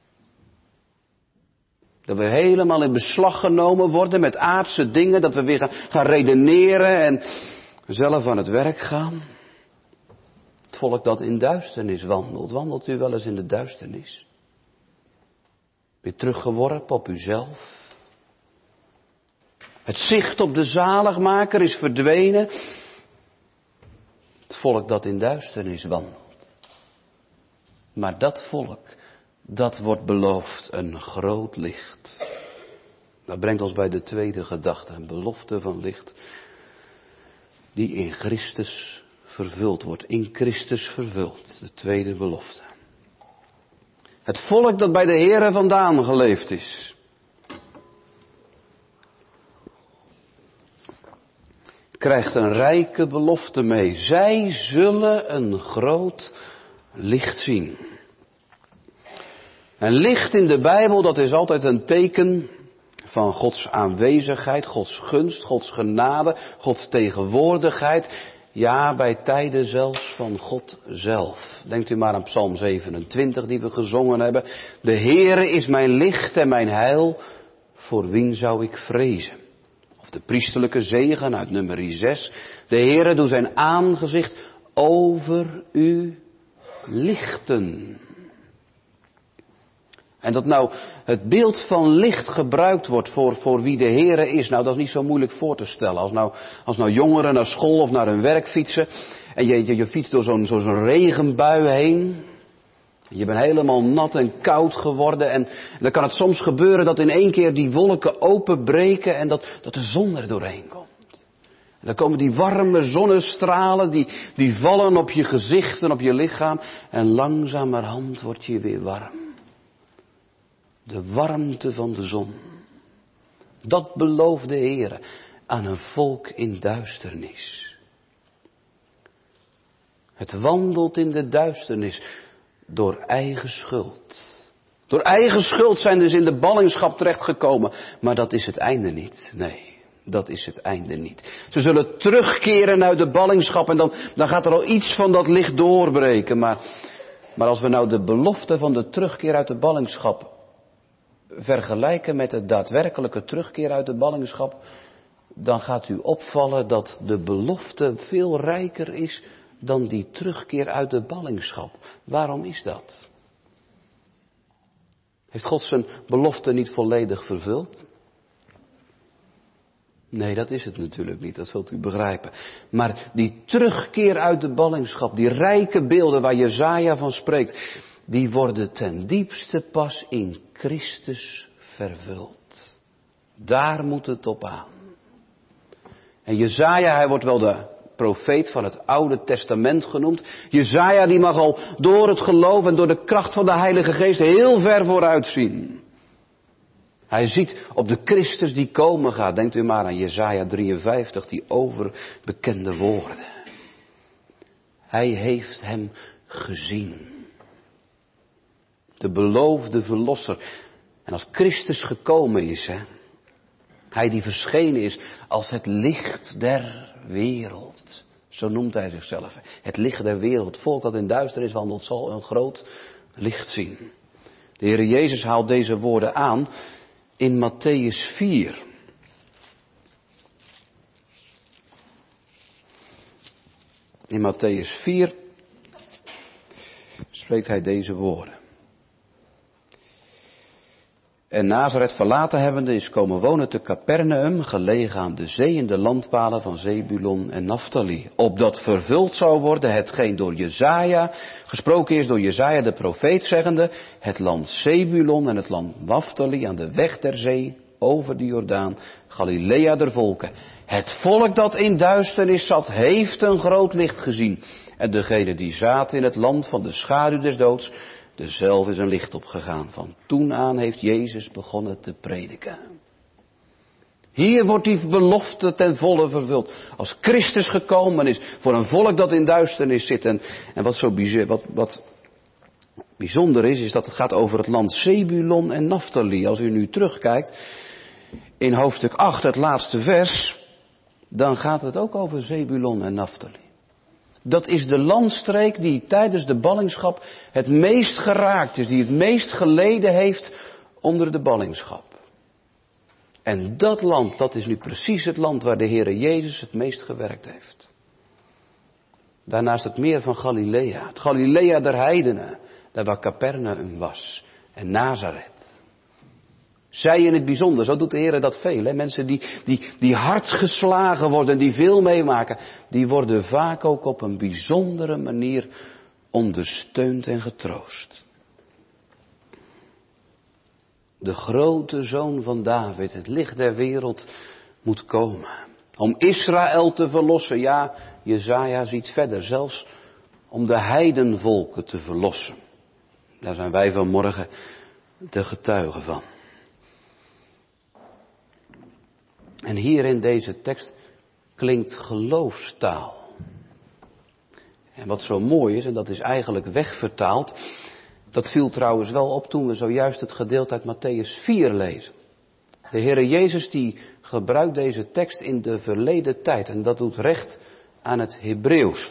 Dat we helemaal in beslag genomen worden met aardse dingen, dat we weer gaan redeneren en zelf aan het werk gaan. Het volk dat in duisternis wandelt. Wandelt u wel eens in de duisternis? Weer teruggeworpen op uzelf? Het zicht op de zaligmaker is verdwenen. Het volk dat in duisternis wandelt. Maar dat volk, dat wordt beloofd een groot licht. Dat brengt ons bij de tweede gedachte, een belofte van licht. die in Christus vervuld wordt. In Christus vervuld, de tweede belofte. Het volk dat bij de Heere vandaan geleefd is. Krijgt een rijke belofte mee. Zij zullen een groot licht zien. En licht in de Bijbel, dat is altijd een teken van Gods aanwezigheid, Gods gunst, Gods genade, Gods tegenwoordigheid. Ja, bij tijden zelfs van God zelf. Denkt u maar aan Psalm 27 die we gezongen hebben. De Heere is mijn licht en mijn heil, voor wien zou ik vrezen? Of de priesterlijke zegen uit nummer 6. De Heere doet zijn aangezicht over u lichten. En dat nou het beeld van licht gebruikt wordt voor wie de Heere is, nou dat is niet zo moeilijk voor te stellen. Als nou jongeren naar school of naar hun werk fietsen en je fietst door zo'n regenbui heen. Je bent helemaal nat en koud geworden en dan kan het soms gebeuren dat in één keer die wolken openbreken en dat de zon er doorheen komt. En dan komen die warme zonnestralen, die vallen op je gezicht en op je lichaam en langzamerhand word je weer warm. De warmte van de zon. Dat belooft de Heere aan een volk in duisternis. Het wandelt in de duisternis door eigen schuld. Door eigen schuld zijn dus in de ballingschap terechtgekomen. Maar dat is het einde niet. Nee, dat is het einde niet. Ze zullen terugkeren uit de ballingschap en dan gaat er al iets van dat licht doorbreken. Maar als we nou de belofte van de terugkeer uit de ballingschap vergelijken met de daadwerkelijke terugkeer uit de ballingschap, dan gaat u opvallen dat de belofte veel rijker is dan die terugkeer uit de ballingschap. Waarom is dat? Heeft God zijn belofte niet volledig vervuld? Nee, dat is het natuurlijk niet, dat zult u begrijpen. Maar die terugkeer uit de ballingschap, die rijke beelden waar Jesaja van spreekt, die worden ten diepste pas in Christus vervuld. Daar moet het op aan. En Jesaja, hij wordt wel de profeet van het Oude Testament genoemd. Jesaja die mag al door het geloof en door de kracht van de Heilige Geest heel ver vooruit zien. Hij ziet op de Christus die komen gaat. Denkt u maar aan Jesaja 53, die overbekende woorden. Hij heeft hem gezien. De beloofde verlosser. En als Christus gekomen is, hij die verschenen is als het licht der wereld. Zo noemt hij zichzelf. Het licht der wereld. Het volk dat in duisternis wandelt zal een groot licht zien. De Heer Jezus haalt deze woorden aan in Mattheüs 4. In Mattheüs 4 spreekt hij deze woorden. En Nazareth verlaten hebbende is komen wonen te Capernaum, gelegen aan de zee in de landpalen van Zebulon en Naphtali. Opdat vervuld zou worden hetgeen door Jesaja, gesproken is door Jesaja de profeet zeggende, het land Zebulon en het land Naphtali aan de weg der zee, over de Jordaan, Galilea der volken. Het volk dat in duisternis zat, heeft een groot licht gezien. En degene die zaten in het land van de schaduw des doods, dezelfde is een licht opgegaan. Van toen aan heeft Jezus begonnen te prediken. Hier wordt die belofte ten volle vervuld. Als Christus gekomen is voor een volk dat in duisternis zit. En wat bijzonder is dat het gaat over het land Zebulon en Naphtali. Als u nu terugkijkt in hoofdstuk 8, het laatste vers, dan gaat het ook over Zebulon en Naphtali. Dat is de landstreek die tijdens de ballingschap het meest geraakt is, die het meest geleden heeft onder de ballingschap. En dat land, dat is nu precies het land waar de Heere Jezus het meest gewerkt heeft. Daarnaast het meer van Galilea, het Galilea der heidenen, daar waar Capernaum was en Nazareth. Zij in het bijzonder, zo doet de Heer dat veel. Hè? Mensen die hard geslagen worden, die veel meemaken, die worden vaak ook op een bijzondere manier ondersteund en getroost. De grote zoon van David, het licht der wereld, moet komen. Om Israël te verlossen. Ja, Jesaja ziet verder. Zelfs om de heidenvolken te verlossen. Daar zijn wij vanmorgen de getuigen van. En hier in deze tekst klinkt geloofstaal. En wat zo mooi is, en dat is eigenlijk wegvertaald. Dat viel trouwens wel op toen we zojuist het gedeelte uit Mattheüs 4 lezen. De Heere Jezus die gebruikt deze tekst in de verleden tijd. En dat doet recht aan het Hebreeuws.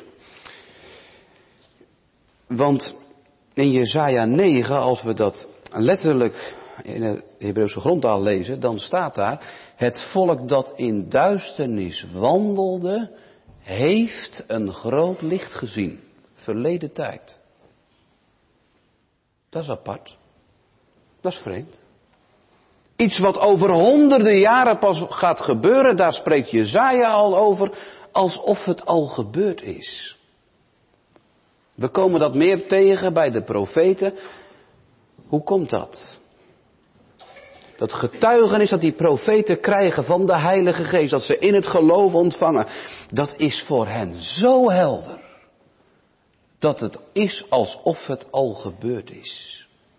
Want in Jesaja 9, als we dat letterlijk in het Hebreeuwse grondtaal lezen, dan staat daar: het volk dat in duisternis wandelde, heeft een groot licht gezien. Verleden tijd. Dat is apart. Dat is vreemd. Iets wat over honderden jaren pas gaat gebeuren, daar spreekt Jesaja al over, alsof het al gebeurd is. We komen dat meer tegen bij de profeten. Hoe komt dat? Dat getuigenis dat die profeten krijgen van de Heilige Geest, dat ze in het geloof ontvangen, dat is voor hen zo helder, dat het is alsof het al gebeurd is.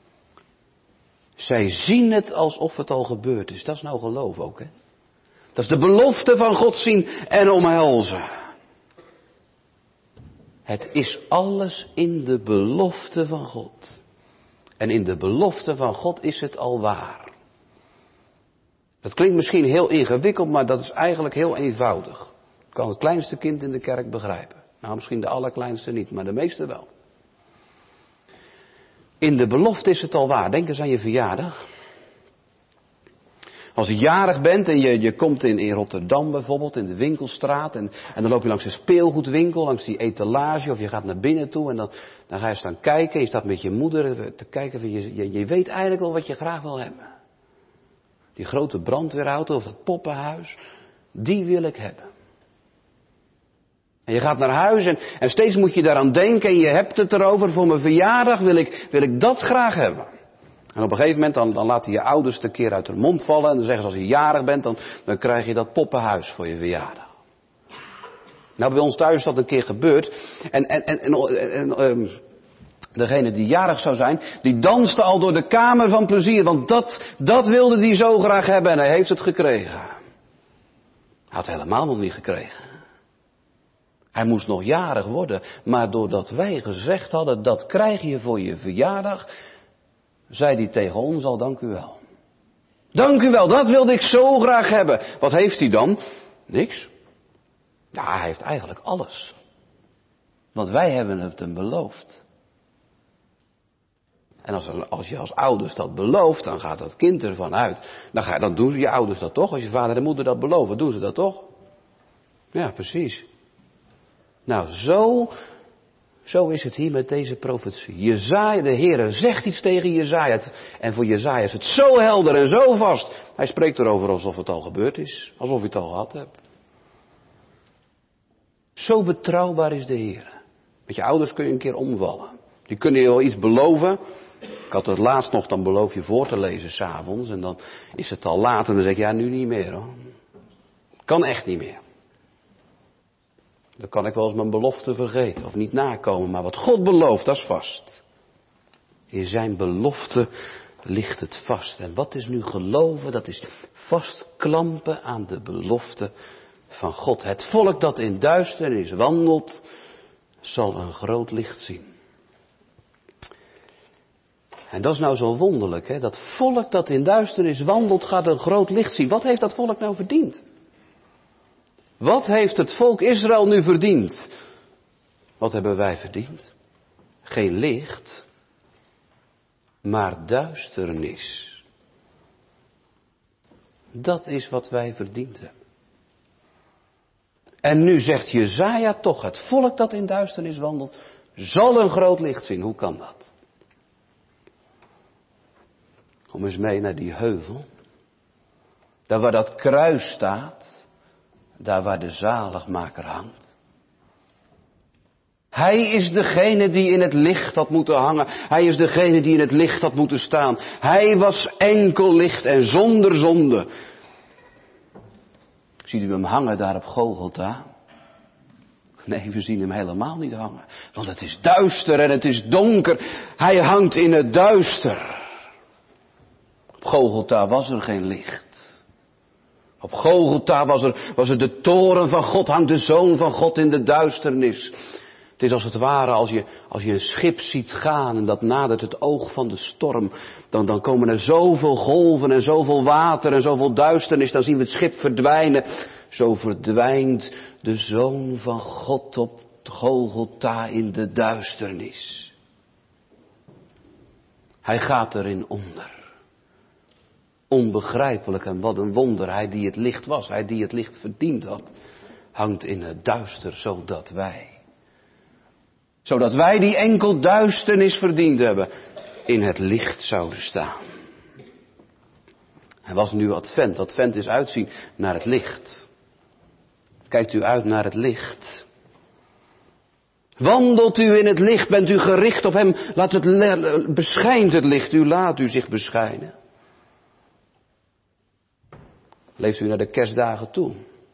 Zij zien het alsof het al gebeurd is. Dat is nou geloof ook, hè? Dat is de belofte van God zien en omhelzen. Het is alles in de belofte van God. En in de belofte van God is het al waar. Dat klinkt misschien heel ingewikkeld, maar dat is eigenlijk heel eenvoudig. Kan het kleinste kind in de kerk begrijpen. Nou, misschien de allerkleinste niet, maar de meeste wel. In de belofte is het al waar. Denk eens aan je verjaardag. Als je jarig bent en je komt in Rotterdam bijvoorbeeld, in de winkelstraat. En dan loop je langs een speelgoedwinkel, langs die etalage. Of je gaat naar binnen toe en dan ga je staan kijken. Je staat met je moeder te kijken. Je weet eigenlijk wel wat je graag wil hebben. Die grote brandweerauto of dat poppenhuis. Die wil ik hebben. En je gaat naar huis en steeds moet je daaraan denken en je hebt het erover. Voor mijn verjaardag wil ik dat graag hebben. En op een gegeven moment dan laten je ouders het een keer uit hun mond vallen. En dan zeggen ze als je jarig bent dan krijg je dat poppenhuis voor je verjaardag. Nou, bij ons thuis is dat een keer gebeurd. En degene die jarig zou zijn, die danste al door de kamer van plezier. Want dat wilde hij zo graag hebben en hij heeft het gekregen. Hij had het helemaal nog niet gekregen. Hij moest nog jarig worden. Maar doordat wij gezegd hadden, dat krijg je voor je verjaardag, zei hij tegen ons al, dank u wel. Dank u wel, dat wilde ik zo graag hebben. Wat heeft hij dan? Niks. Ja, hij heeft eigenlijk alles. Want wij hebben het hem beloofd. En als je als ouders dat belooft, dan gaat dat kind ervan uit. Dan doen je ouders dat toch? Als je vader en moeder dat beloven, doen ze dat toch? Ja, precies. Nou, zo is het hier met deze profetie. Jesaja, de Heere zegt iets tegen Jesaja. En voor Jesaja is het zo helder en zo vast. Hij spreekt erover alsof het al gebeurd is. Alsof je het al gehad hebt. Zo betrouwbaar is de Heere. Met je ouders kun je een keer omvallen. Die kunnen je wel iets beloven. Ik had het laatst nog, dan beloof je voor te lezen 's avonds. En dan is het al laat en dan zeg ik, ja, nu niet meer hoor. Kan echt niet meer. Dan kan ik wel eens mijn belofte vergeten of niet nakomen. Maar wat God belooft, dat is vast. In zijn belofte ligt het vast. En wat is nu geloven? Dat is vastklampen aan de belofte van God. Het volk dat in duisternis wandelt, zal een groot licht zien. En dat is nou zo wonderlijk, hè? Dat volk dat in duisternis wandelt, gaat een groot licht zien. Wat heeft dat volk nou verdiend? Wat heeft het volk Israël nu verdiend? Wat hebben wij verdiend? Geen licht, maar duisternis. Dat is wat wij verdiend hebben. En nu zegt Jesaja toch, het volk dat in duisternis wandelt, zal een groot licht zien. Hoe kan dat? Kom eens mee naar die heuvel. Daar waar dat kruis staat. Daar waar de zaligmaker hangt. Hij is degene die in het licht had moeten hangen. Hij is degene die in het licht had moeten staan. Hij was enkel licht en zonder zonde. Als Ziet u hem hangen daar op Golgotha? Nee, we zien hem helemaal niet hangen. Want het is duister en het is donker. Hij hangt in het duister. Op Golgotha was er geen licht. Op Golgotha was er de toren van God, hangt de Zoon van God in de duisternis. Het is als het ware als je een schip ziet gaan en dat nadert het oog van de storm. Dan komen er zoveel golven en zoveel water en zoveel duisternis. Dan zien we het schip verdwijnen. Zo verdwijnt de Zoon van God op Golgotha in de duisternis. Hij gaat erin onder. Onbegrijpelijk en wat een wonder. Hij die het licht was, hij die het licht verdiend had, hangt in het duister zodat wij die enkel duisternis verdiend hebben, in het licht zouden staan. En was nu Advent? Advent is uitzien naar het licht. Kijkt u uit naar het licht. Wandelt u in het licht, bent u gericht op hem, beschijnt het licht, u laat u zich beschijnen. Leeft u naar de kerstdagen toe?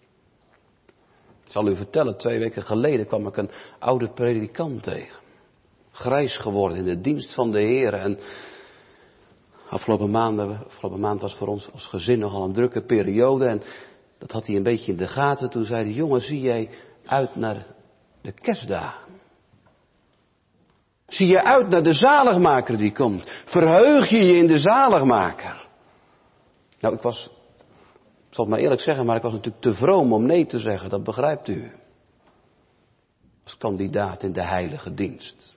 Ik zal u vertellen, 2 weken geleden kwam ik een oude predikant tegen. Grijs geworden in de dienst van de Heer. En afgelopen maand was voor ons als gezin nogal een drukke periode. En dat had hij een beetje in de gaten. Toen zei hij, jongen, zie jij uit naar de kerstdagen? Zie je uit naar de zaligmaker die komt? Verheug je je in de zaligmaker? Nou, ik zal het maar eerlijk zeggen, maar ik was natuurlijk te vroom om nee te zeggen, dat begrijpt u. Als kandidaat in de heilige dienst.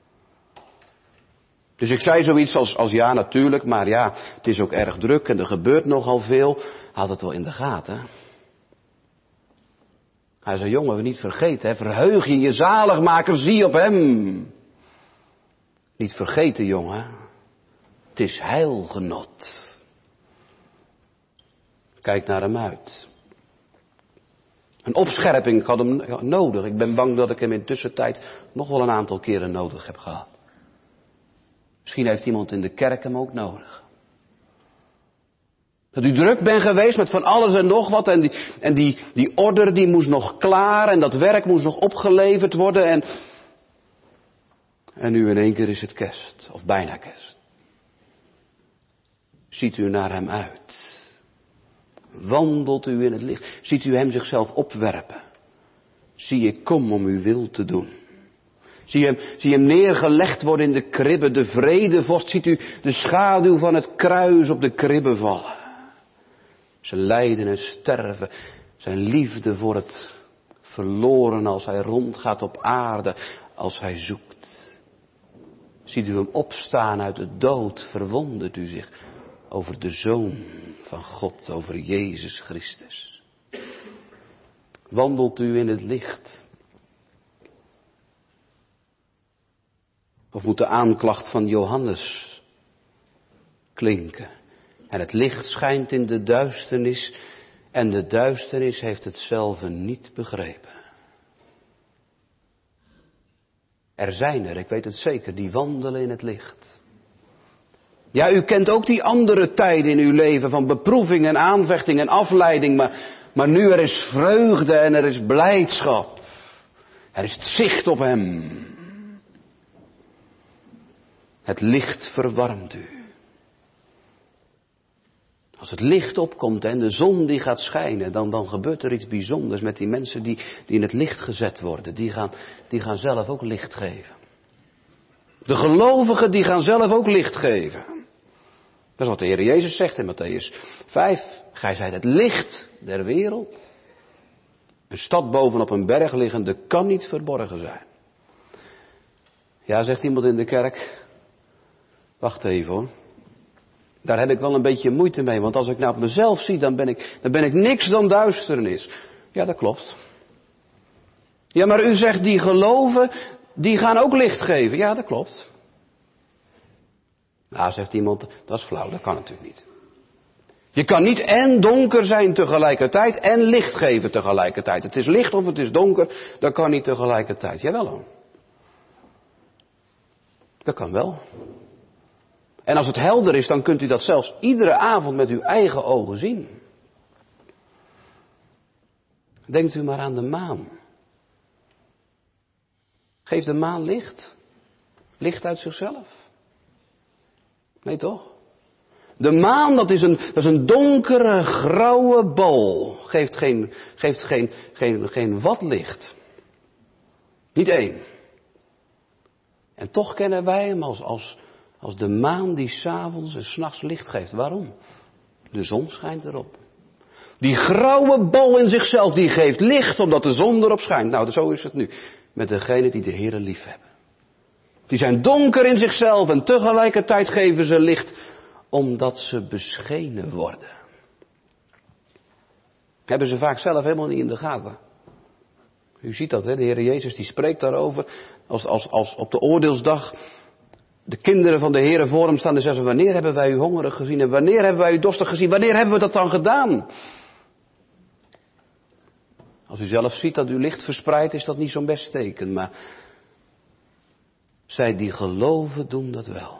Dus ik zei zoiets als ja natuurlijk, maar ja, het is ook erg druk en er gebeurt nogal veel. Had het wel in de gaten. Hij zei, jongen, we niet vergeten, hè, verheug je in je zaligmaker, zie op hem. Niet vergeten, jongen, het is heilgenot. Kijk naar hem uit. Een opscherping, ik had hem nodig. Ik ben bang dat ik hem in tussentijd nog wel een aantal keren nodig heb gehad. Misschien heeft iemand in de kerk hem ook nodig. Dat u druk bent geweest met van alles en nog wat. En die order die moest nog klaar. En dat werk moest nog opgeleverd worden. En nu in één keer is het kerst. Of bijna kerst. Ziet u naar hem uit. Wandelt u in het licht. Ziet u hem zichzelf opwerpen. Zie ik kom om uw wil te doen. Zie hem neergelegd worden in de kribbe. De vredevorst. Ziet u de schaduw van het kruis op de kribbe vallen. Zijn lijden en sterven. Zijn liefde voor het verloren als hij rondgaat op aarde. Als hij zoekt. Ziet u hem opstaan uit de dood. Verwondert u zich over de Zoon van God, over Jezus Christus. Wandelt u in het licht? Of moet de aanklacht van Johannes klinken? En het licht schijnt in de duisternis en de duisternis heeft het zelf niet begrepen. Er zijn er, ik weet het zeker, die wandelen in het licht. Ja, u kent ook die andere tijden in uw leven van beproeving en aanvechting en afleiding. Maar nu er is vreugde en er is blijdschap. Er is het zicht op hem. Het licht verwarmt u. Als het licht opkomt en de zon die gaat schijnen, dan gebeurt er iets bijzonders met die mensen die in het licht gezet worden. Die gaan zelf ook licht geven. De gelovigen die gaan zelf ook licht geven. Dat is wat de Heer Jezus zegt in Mattheüs 5. Gij zijt het licht der wereld. Een stad bovenop een berg liggende kan niet verborgen zijn. Ja, zegt iemand in de kerk. Wacht even hoor. Daar heb ik wel een beetje moeite mee. Want als ik nou op mezelf zie, dan ben ik niks dan duisternis. Ja, dat klopt. Ja, maar u zegt die geloven, die gaan ook licht geven. Ja, dat klopt. Nou, zegt iemand, dat is flauw, dat kan natuurlijk niet. Je kan niet en donker zijn tegelijkertijd en licht geven tegelijkertijd. Het is licht of het is donker, dat kan niet tegelijkertijd. Jawel hoor. Dat kan wel. En als het helder is, dan kunt u dat zelfs iedere avond met uw eigen ogen zien. Denkt u maar aan de maan. Geeft de maan licht? Licht uit zichzelf? Nee toch? De maan, dat is een donkere, grauwe bol. Geeft geen wat licht. Niet één. En toch kennen wij hem als de maan die 's avonds en 's nachts licht geeft. Waarom? De zon schijnt erop. Die grauwe bol in zichzelf, die geeft licht omdat de zon erop schijnt. Nou, zo is het nu met degenen die de Heere lief hebben. Die zijn donker in zichzelf en tegelijkertijd geven ze licht omdat ze beschenen worden. Hebben ze vaak zelf helemaal niet in de gaten. U ziet dat, hè? De Heere Jezus die spreekt daarover als op de oordeelsdag de kinderen van de Heere voor hem staan en zeggen: wanneer hebben wij u hongerig gezien en wanneer hebben wij u dorstig gezien? Wanneer hebben we dat dan gedaan? Als u zelf ziet dat uw licht verspreidt, is dat niet zo'n best teken. Maar zij die geloven doen dat wel.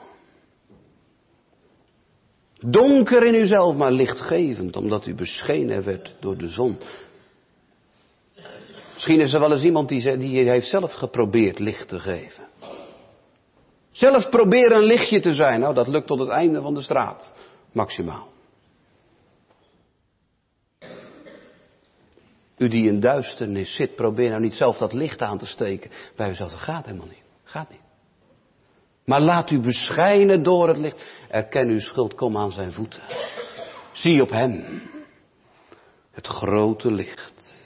Donker in uzelf, maar lichtgevend, omdat u beschenen werd door de zon. Misschien is er wel eens iemand die heeft zelf geprobeerd licht te geven. Zelf proberen een lichtje te zijn. Nou, dat lukt tot het einde van de straat. Maximaal. U die in duisternis zit, probeer nou niet zelf dat licht aan te steken bij uzelf. Dat gaat helemaal niet. Gaat niet. Maar laat u beschijnen door het licht. Erken uw schuld, kom aan zijn voeten. Zie op hem. Het grote licht.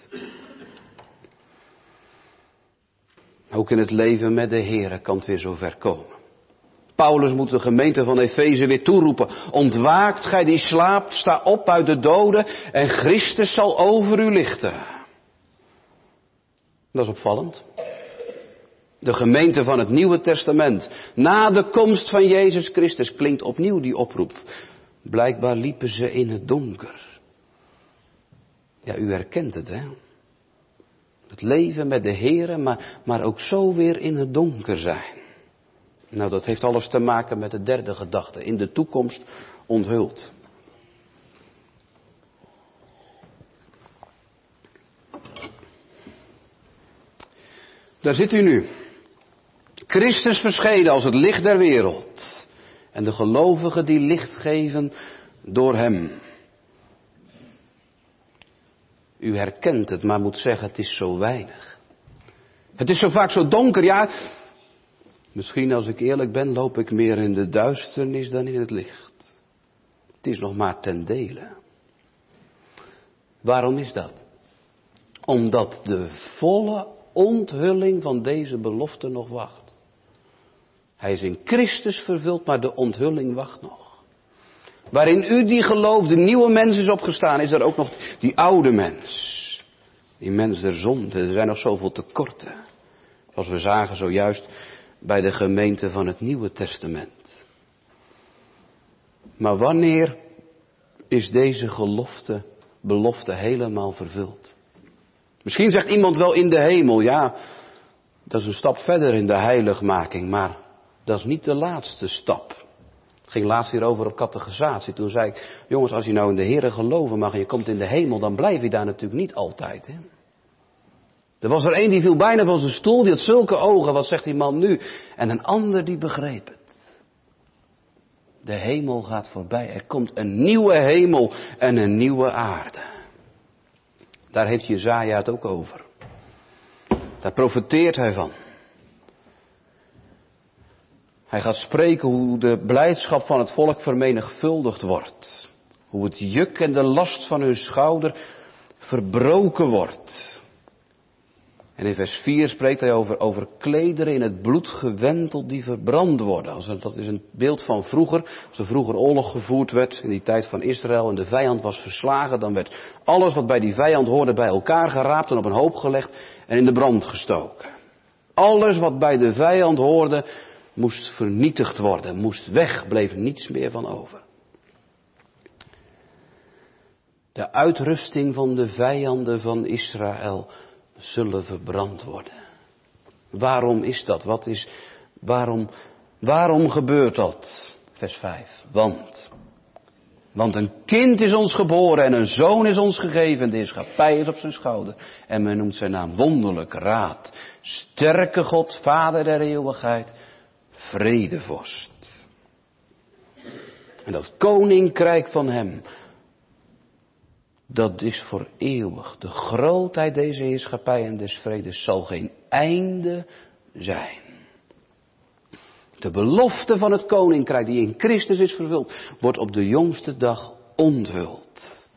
Ook in het leven met de Heere kan het weer zover komen. Paulus moet de gemeente van Efeze weer toeroepen. Ontwaakt, gij die slaapt, sta op uit de doden en Christus zal over u lichten. Dat is opvallend. De gemeente van het Nieuwe Testament, na de komst van Jezus Christus, klinkt opnieuw die oproep. Blijkbaar liepen ze in het donker. Ja, u herkent het, hè? Het leven met de Heere, maar ook zo weer in het donker zijn. Nou, dat heeft alles te maken met de derde gedachte. In de toekomst onthuld. Daar zit u nu. Christus verschenen als het licht der wereld. En de gelovigen die licht geven door hem. U herkent het, maar moet zeggen, het is zo weinig. Het is zo vaak zo donker, ja. Misschien als ik eerlijk ben, loop ik meer in de duisternis dan in het licht. Het is nog maar ten dele. Waarom is dat? Omdat de volle onthulling van deze belofte nog wacht. Hij is in Christus vervuld, maar de onthulling wacht nog. Waarin u die gelooft, de nieuwe mens is opgestaan, is er ook nog die oude mens. Die mens der zonde. Er zijn nog zoveel tekorten. Zoals we zagen zojuist bij de gemeente van het Nieuwe Testament. Maar wanneer is deze belofte helemaal vervuld? Misschien zegt iemand wel in de hemel, ja, dat is een stap verder in de heiligmaking, maar dat is niet de laatste stap. Het ging laatst hier over op catechisatie. Toen zei ik, jongens, als je nou in de Heere geloven mag en je komt in de hemel, dan blijf je daar natuurlijk niet altijd. Hè? Er was er een die viel bijna van zijn stoel, die had zulke ogen, wat zegt die man nu? En een ander die begreep het. De hemel gaat voorbij, er komt een nieuwe hemel en een nieuwe aarde. Daar heeft Jesaja het ook over. Daar profeteert hij van. Hij gaat spreken hoe de blijdschap van het volk vermenigvuldigd wordt. Hoe het juk en de last van hun schouder verbroken wordt. En in vers 4 spreekt hij over klederen in het bloed gewenteld die verbrand worden. Dat is een beeld van vroeger. Als er vroeger oorlog gevoerd werd in die tijd van Israël en de vijand was verslagen, dan werd alles wat bij die vijand hoorde bij elkaar geraapt en op een hoop gelegd en in de brand gestoken. Alles wat bij de vijand hoorde moest vernietigd worden, moest weg, bleef niets meer van over. De uitrusting van de vijanden van Israël zullen verbrand worden. Waarom is dat? Waarom gebeurt dat? Vers 5. Want Want een kind is ons geboren en een zoon is ons gegeven en de heerschappij is op zijn schouder. En men noemt zijn naam wonderlijk raad, sterke God, vader der eeuwigheid, vredevorst. En dat koninkrijk van hem, dat is voor eeuwig. De grootheid deze heerschappij en des vredes zal geen einde zijn. De belofte van het koninkrijk die in Christus is vervuld, wordt op de jongste dag onthuld.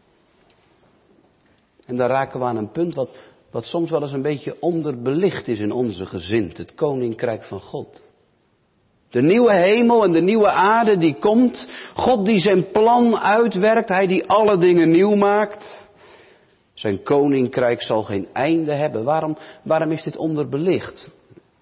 En daar raken we aan een punt wat soms wel eens een beetje onderbelicht is in onze gezind. Het koninkrijk van God. De nieuwe hemel en de nieuwe aarde die komt. God die zijn plan uitwerkt. Hij die alle dingen nieuw maakt. Zijn koninkrijk zal geen einde hebben. Waarom is dit onderbelicht?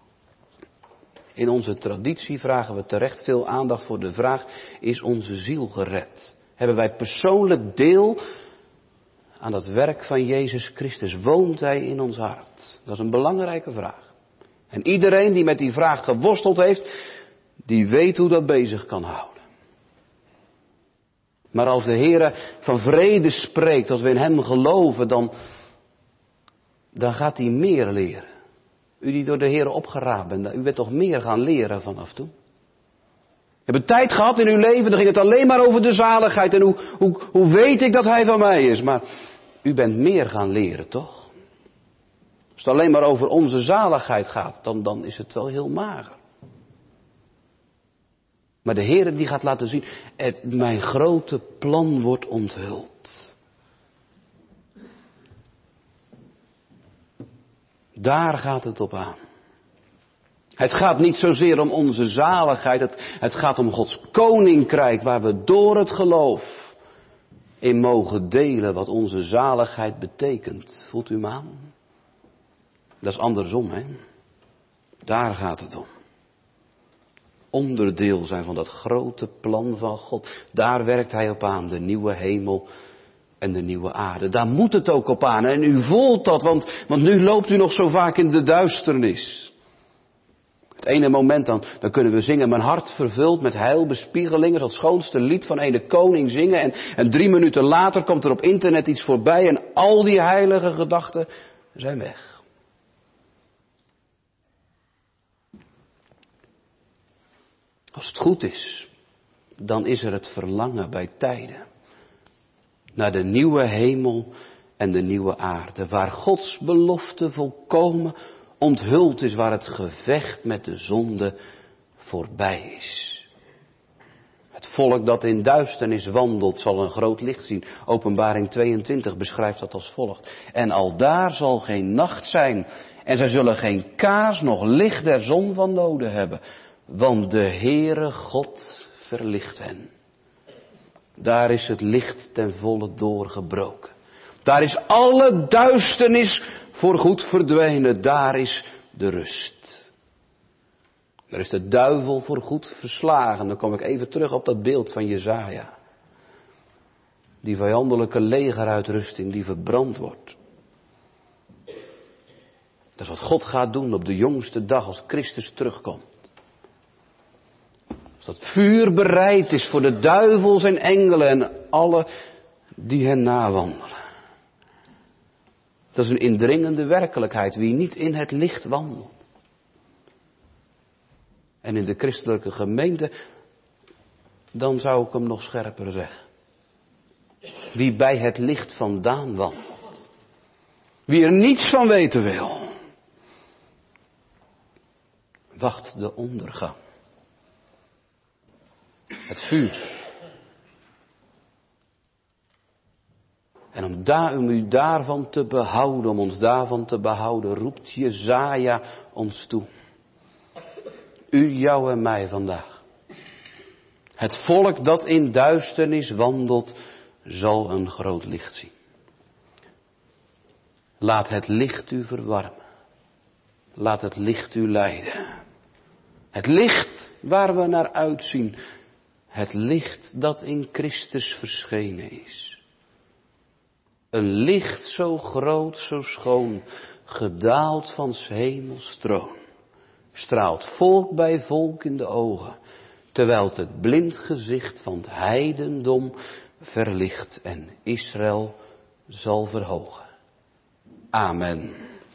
In onze traditie vragen we terecht veel aandacht voor de vraag, is onze ziel gered? Hebben wij persoonlijk deel aan dat werk van Jezus Christus? Woont Hij in ons hart? Dat is een belangrijke vraag. En iedereen die met die vraag geworsteld heeft, die weet hoe dat bezig kan houden. Maar als de Heere van vrede spreekt, als we in Hem geloven, dan gaat Hij meer leren. U die door de Heer opgeraapt bent, u bent toch meer gaan leren vanaf toen? Je hebt tijd gehad in uw leven, dan ging het alleen maar over de zaligheid. En hoe weet ik dat Hij van mij is? Maar u bent meer gaan leren, toch? Als het alleen maar over onze zaligheid gaat, dan is het wel heel mager. Maar de Heer die gaat laten zien, mijn grote plan wordt onthuld. Daar gaat het op aan. Het gaat niet zozeer om onze zaligheid, het gaat om Gods koninkrijk waar we door het geloof in mogen delen wat onze zaligheid betekent. Voelt u hem aan? Dat is andersom, hè? Daar gaat het om. Onderdeel zijn van dat grote plan van God. Daar werkt Hij op aan, de nieuwe hemel en de nieuwe aarde. Daar moet het ook op aan. En u voelt dat, want nu loopt u nog zo vaak in de duisternis. Het ene moment dan kunnen we zingen, mijn hart vervuld met heilbespiegelingen, dat schoonste lied van ene koning zingen. En 3 minuten later komt er op internet iets voorbij en al die heilige gedachten zijn weg. Als het goed is, dan is er het verlangen bij tijden naar de nieuwe hemel en de nieuwe aarde, waar Gods belofte volkomen onthuld is, waar het gevecht met de zonde voorbij is. Het volk dat in duisternis wandelt zal een groot licht zien. Openbaring 22 beschrijft dat als volgt. En aldaar zal geen nacht zijn en zij zullen geen kaars noch licht der zon van noden hebben, want de Heere God verlicht hen. Daar is het licht ten volle doorgebroken. Daar is alle duisternis voorgoed verdwenen. Daar is de rust. Daar is de duivel voorgoed verslagen. Dan kom ik even terug op dat beeld van Jesaja. Die vijandelijke legeruitrusting die verbrand wordt. Dat is wat God gaat doen op de jongste dag als Christus terugkomt. Als dat vuur bereid is voor de duivels en engelen en alle die hem nawandelen. Dat is een indringende werkelijkheid. Wie niet in het licht wandelt. En in de christelijke gemeente, dan zou ik hem nog scherper zeggen. Wie bij het licht vandaan wandelt. Wie er niets van weten wil. Wacht de ondergang. Het vuur. En om u daarvan te behouden, om ons daarvan te behouden, roept Jesaja ons toe. U, jou en mij vandaag. Het volk dat in duisternis wandelt, zal een groot licht zien. Laat het licht u verwarmen. Laat het licht u leiden. Het licht waar we naar uitzien. Het licht dat in Christus verschenen is. Een licht zo groot, zo schoon, gedaald van 's hemels troon. Straalt volk bij volk in de ogen, terwijl het blind gezicht van het heidendom verlicht en Israël zal verhogen. Amen.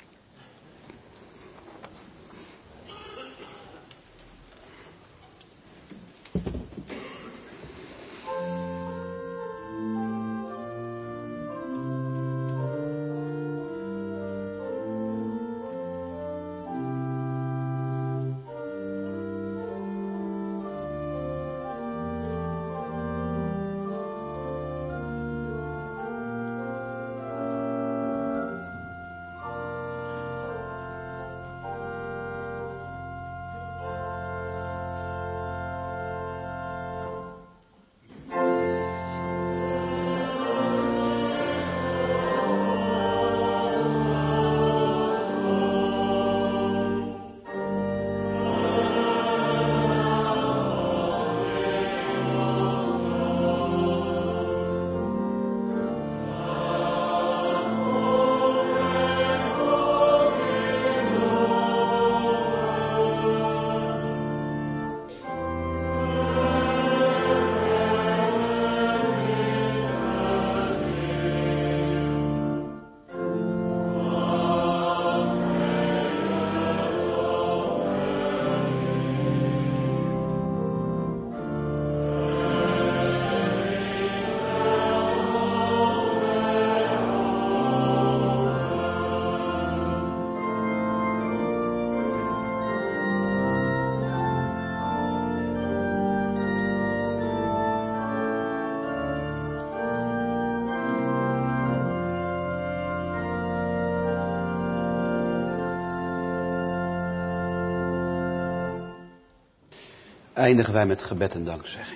Eindigen wij met gebed en dankzegging.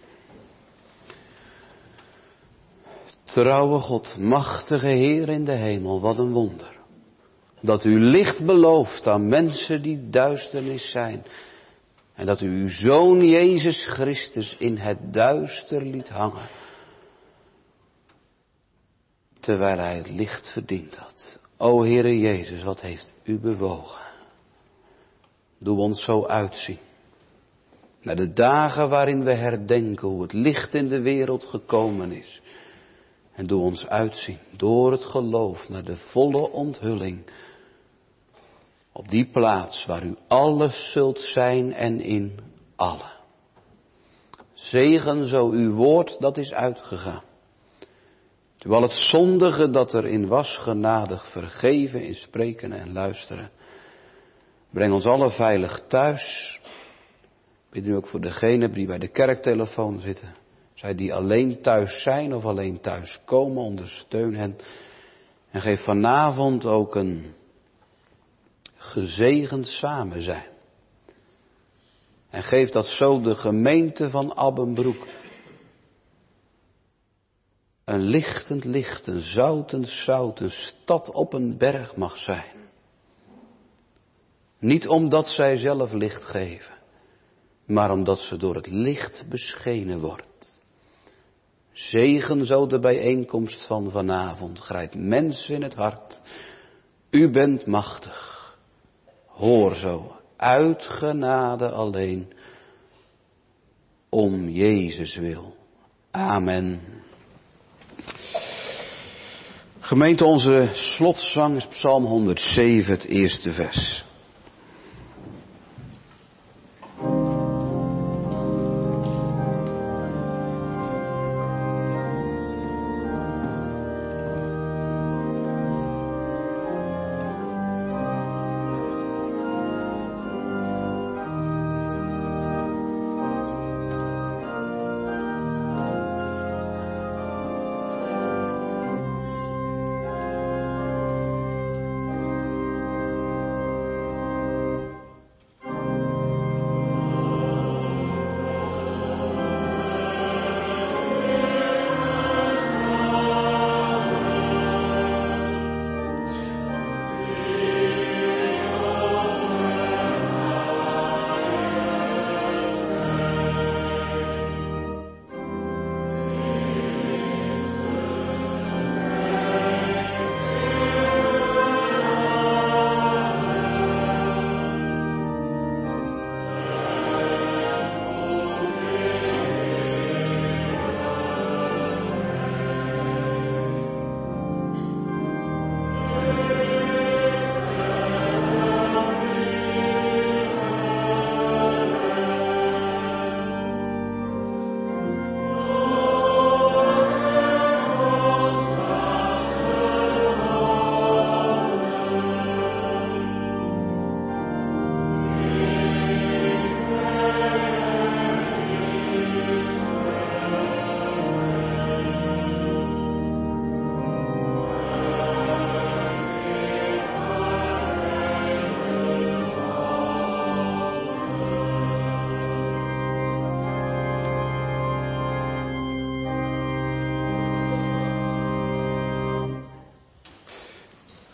Trouwe God, machtige Heer in de hemel, wat een wonder. Dat u licht belooft aan mensen die duisternis zijn. En dat u uw Zoon Jezus Christus in het duister liet hangen. Terwijl hij het licht verdiend had. O Heere Jezus, wat heeft u bewogen. Doe ons zo uitzien. Naar de dagen waarin we herdenken hoe het licht in de wereld gekomen is. En doe ons uitzien door het geloof naar de volle onthulling. Op die plaats waar u alles zult zijn en in allen. Zegen zo uw woord dat is uitgegaan. Terwijl het zondige dat erin was genadig vergeven in spreken en luisteren. Breng ons allen veilig thuis. Bid nu ook voor degenen die bij de kerktelefoon zitten. Zij die alleen thuis zijn of alleen thuis komen, ondersteun hen. En geef vanavond ook een gezegend samen zijn. En geef dat zo de gemeente van Abbenbroek een lichtend licht, een zoutend zout, een stad op een berg mag zijn. Niet omdat zij zelf licht geven, maar omdat ze door het licht beschenen wordt. Zegen zo de bijeenkomst van vanavond, grijp mensen in het hart. U bent machtig. Hoor zo, uit genade alleen, om Jezus wil. Amen. Gemeente, onze slotzang is Psalm 107, het eerste vers.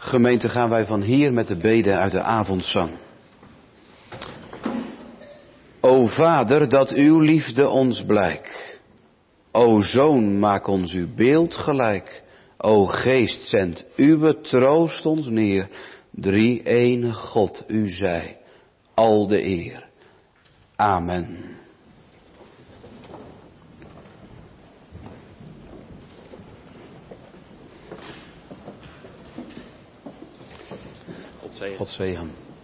Gemeente, gaan wij van hier met de beden uit de avondzang. O Vader, dat uw liefde ons blijk. O Zoon, maak ons uw beeld gelijk. O Geest, zend uw troost ons neer. Drie-ene God, u zij al de eer. Amen. God zegen.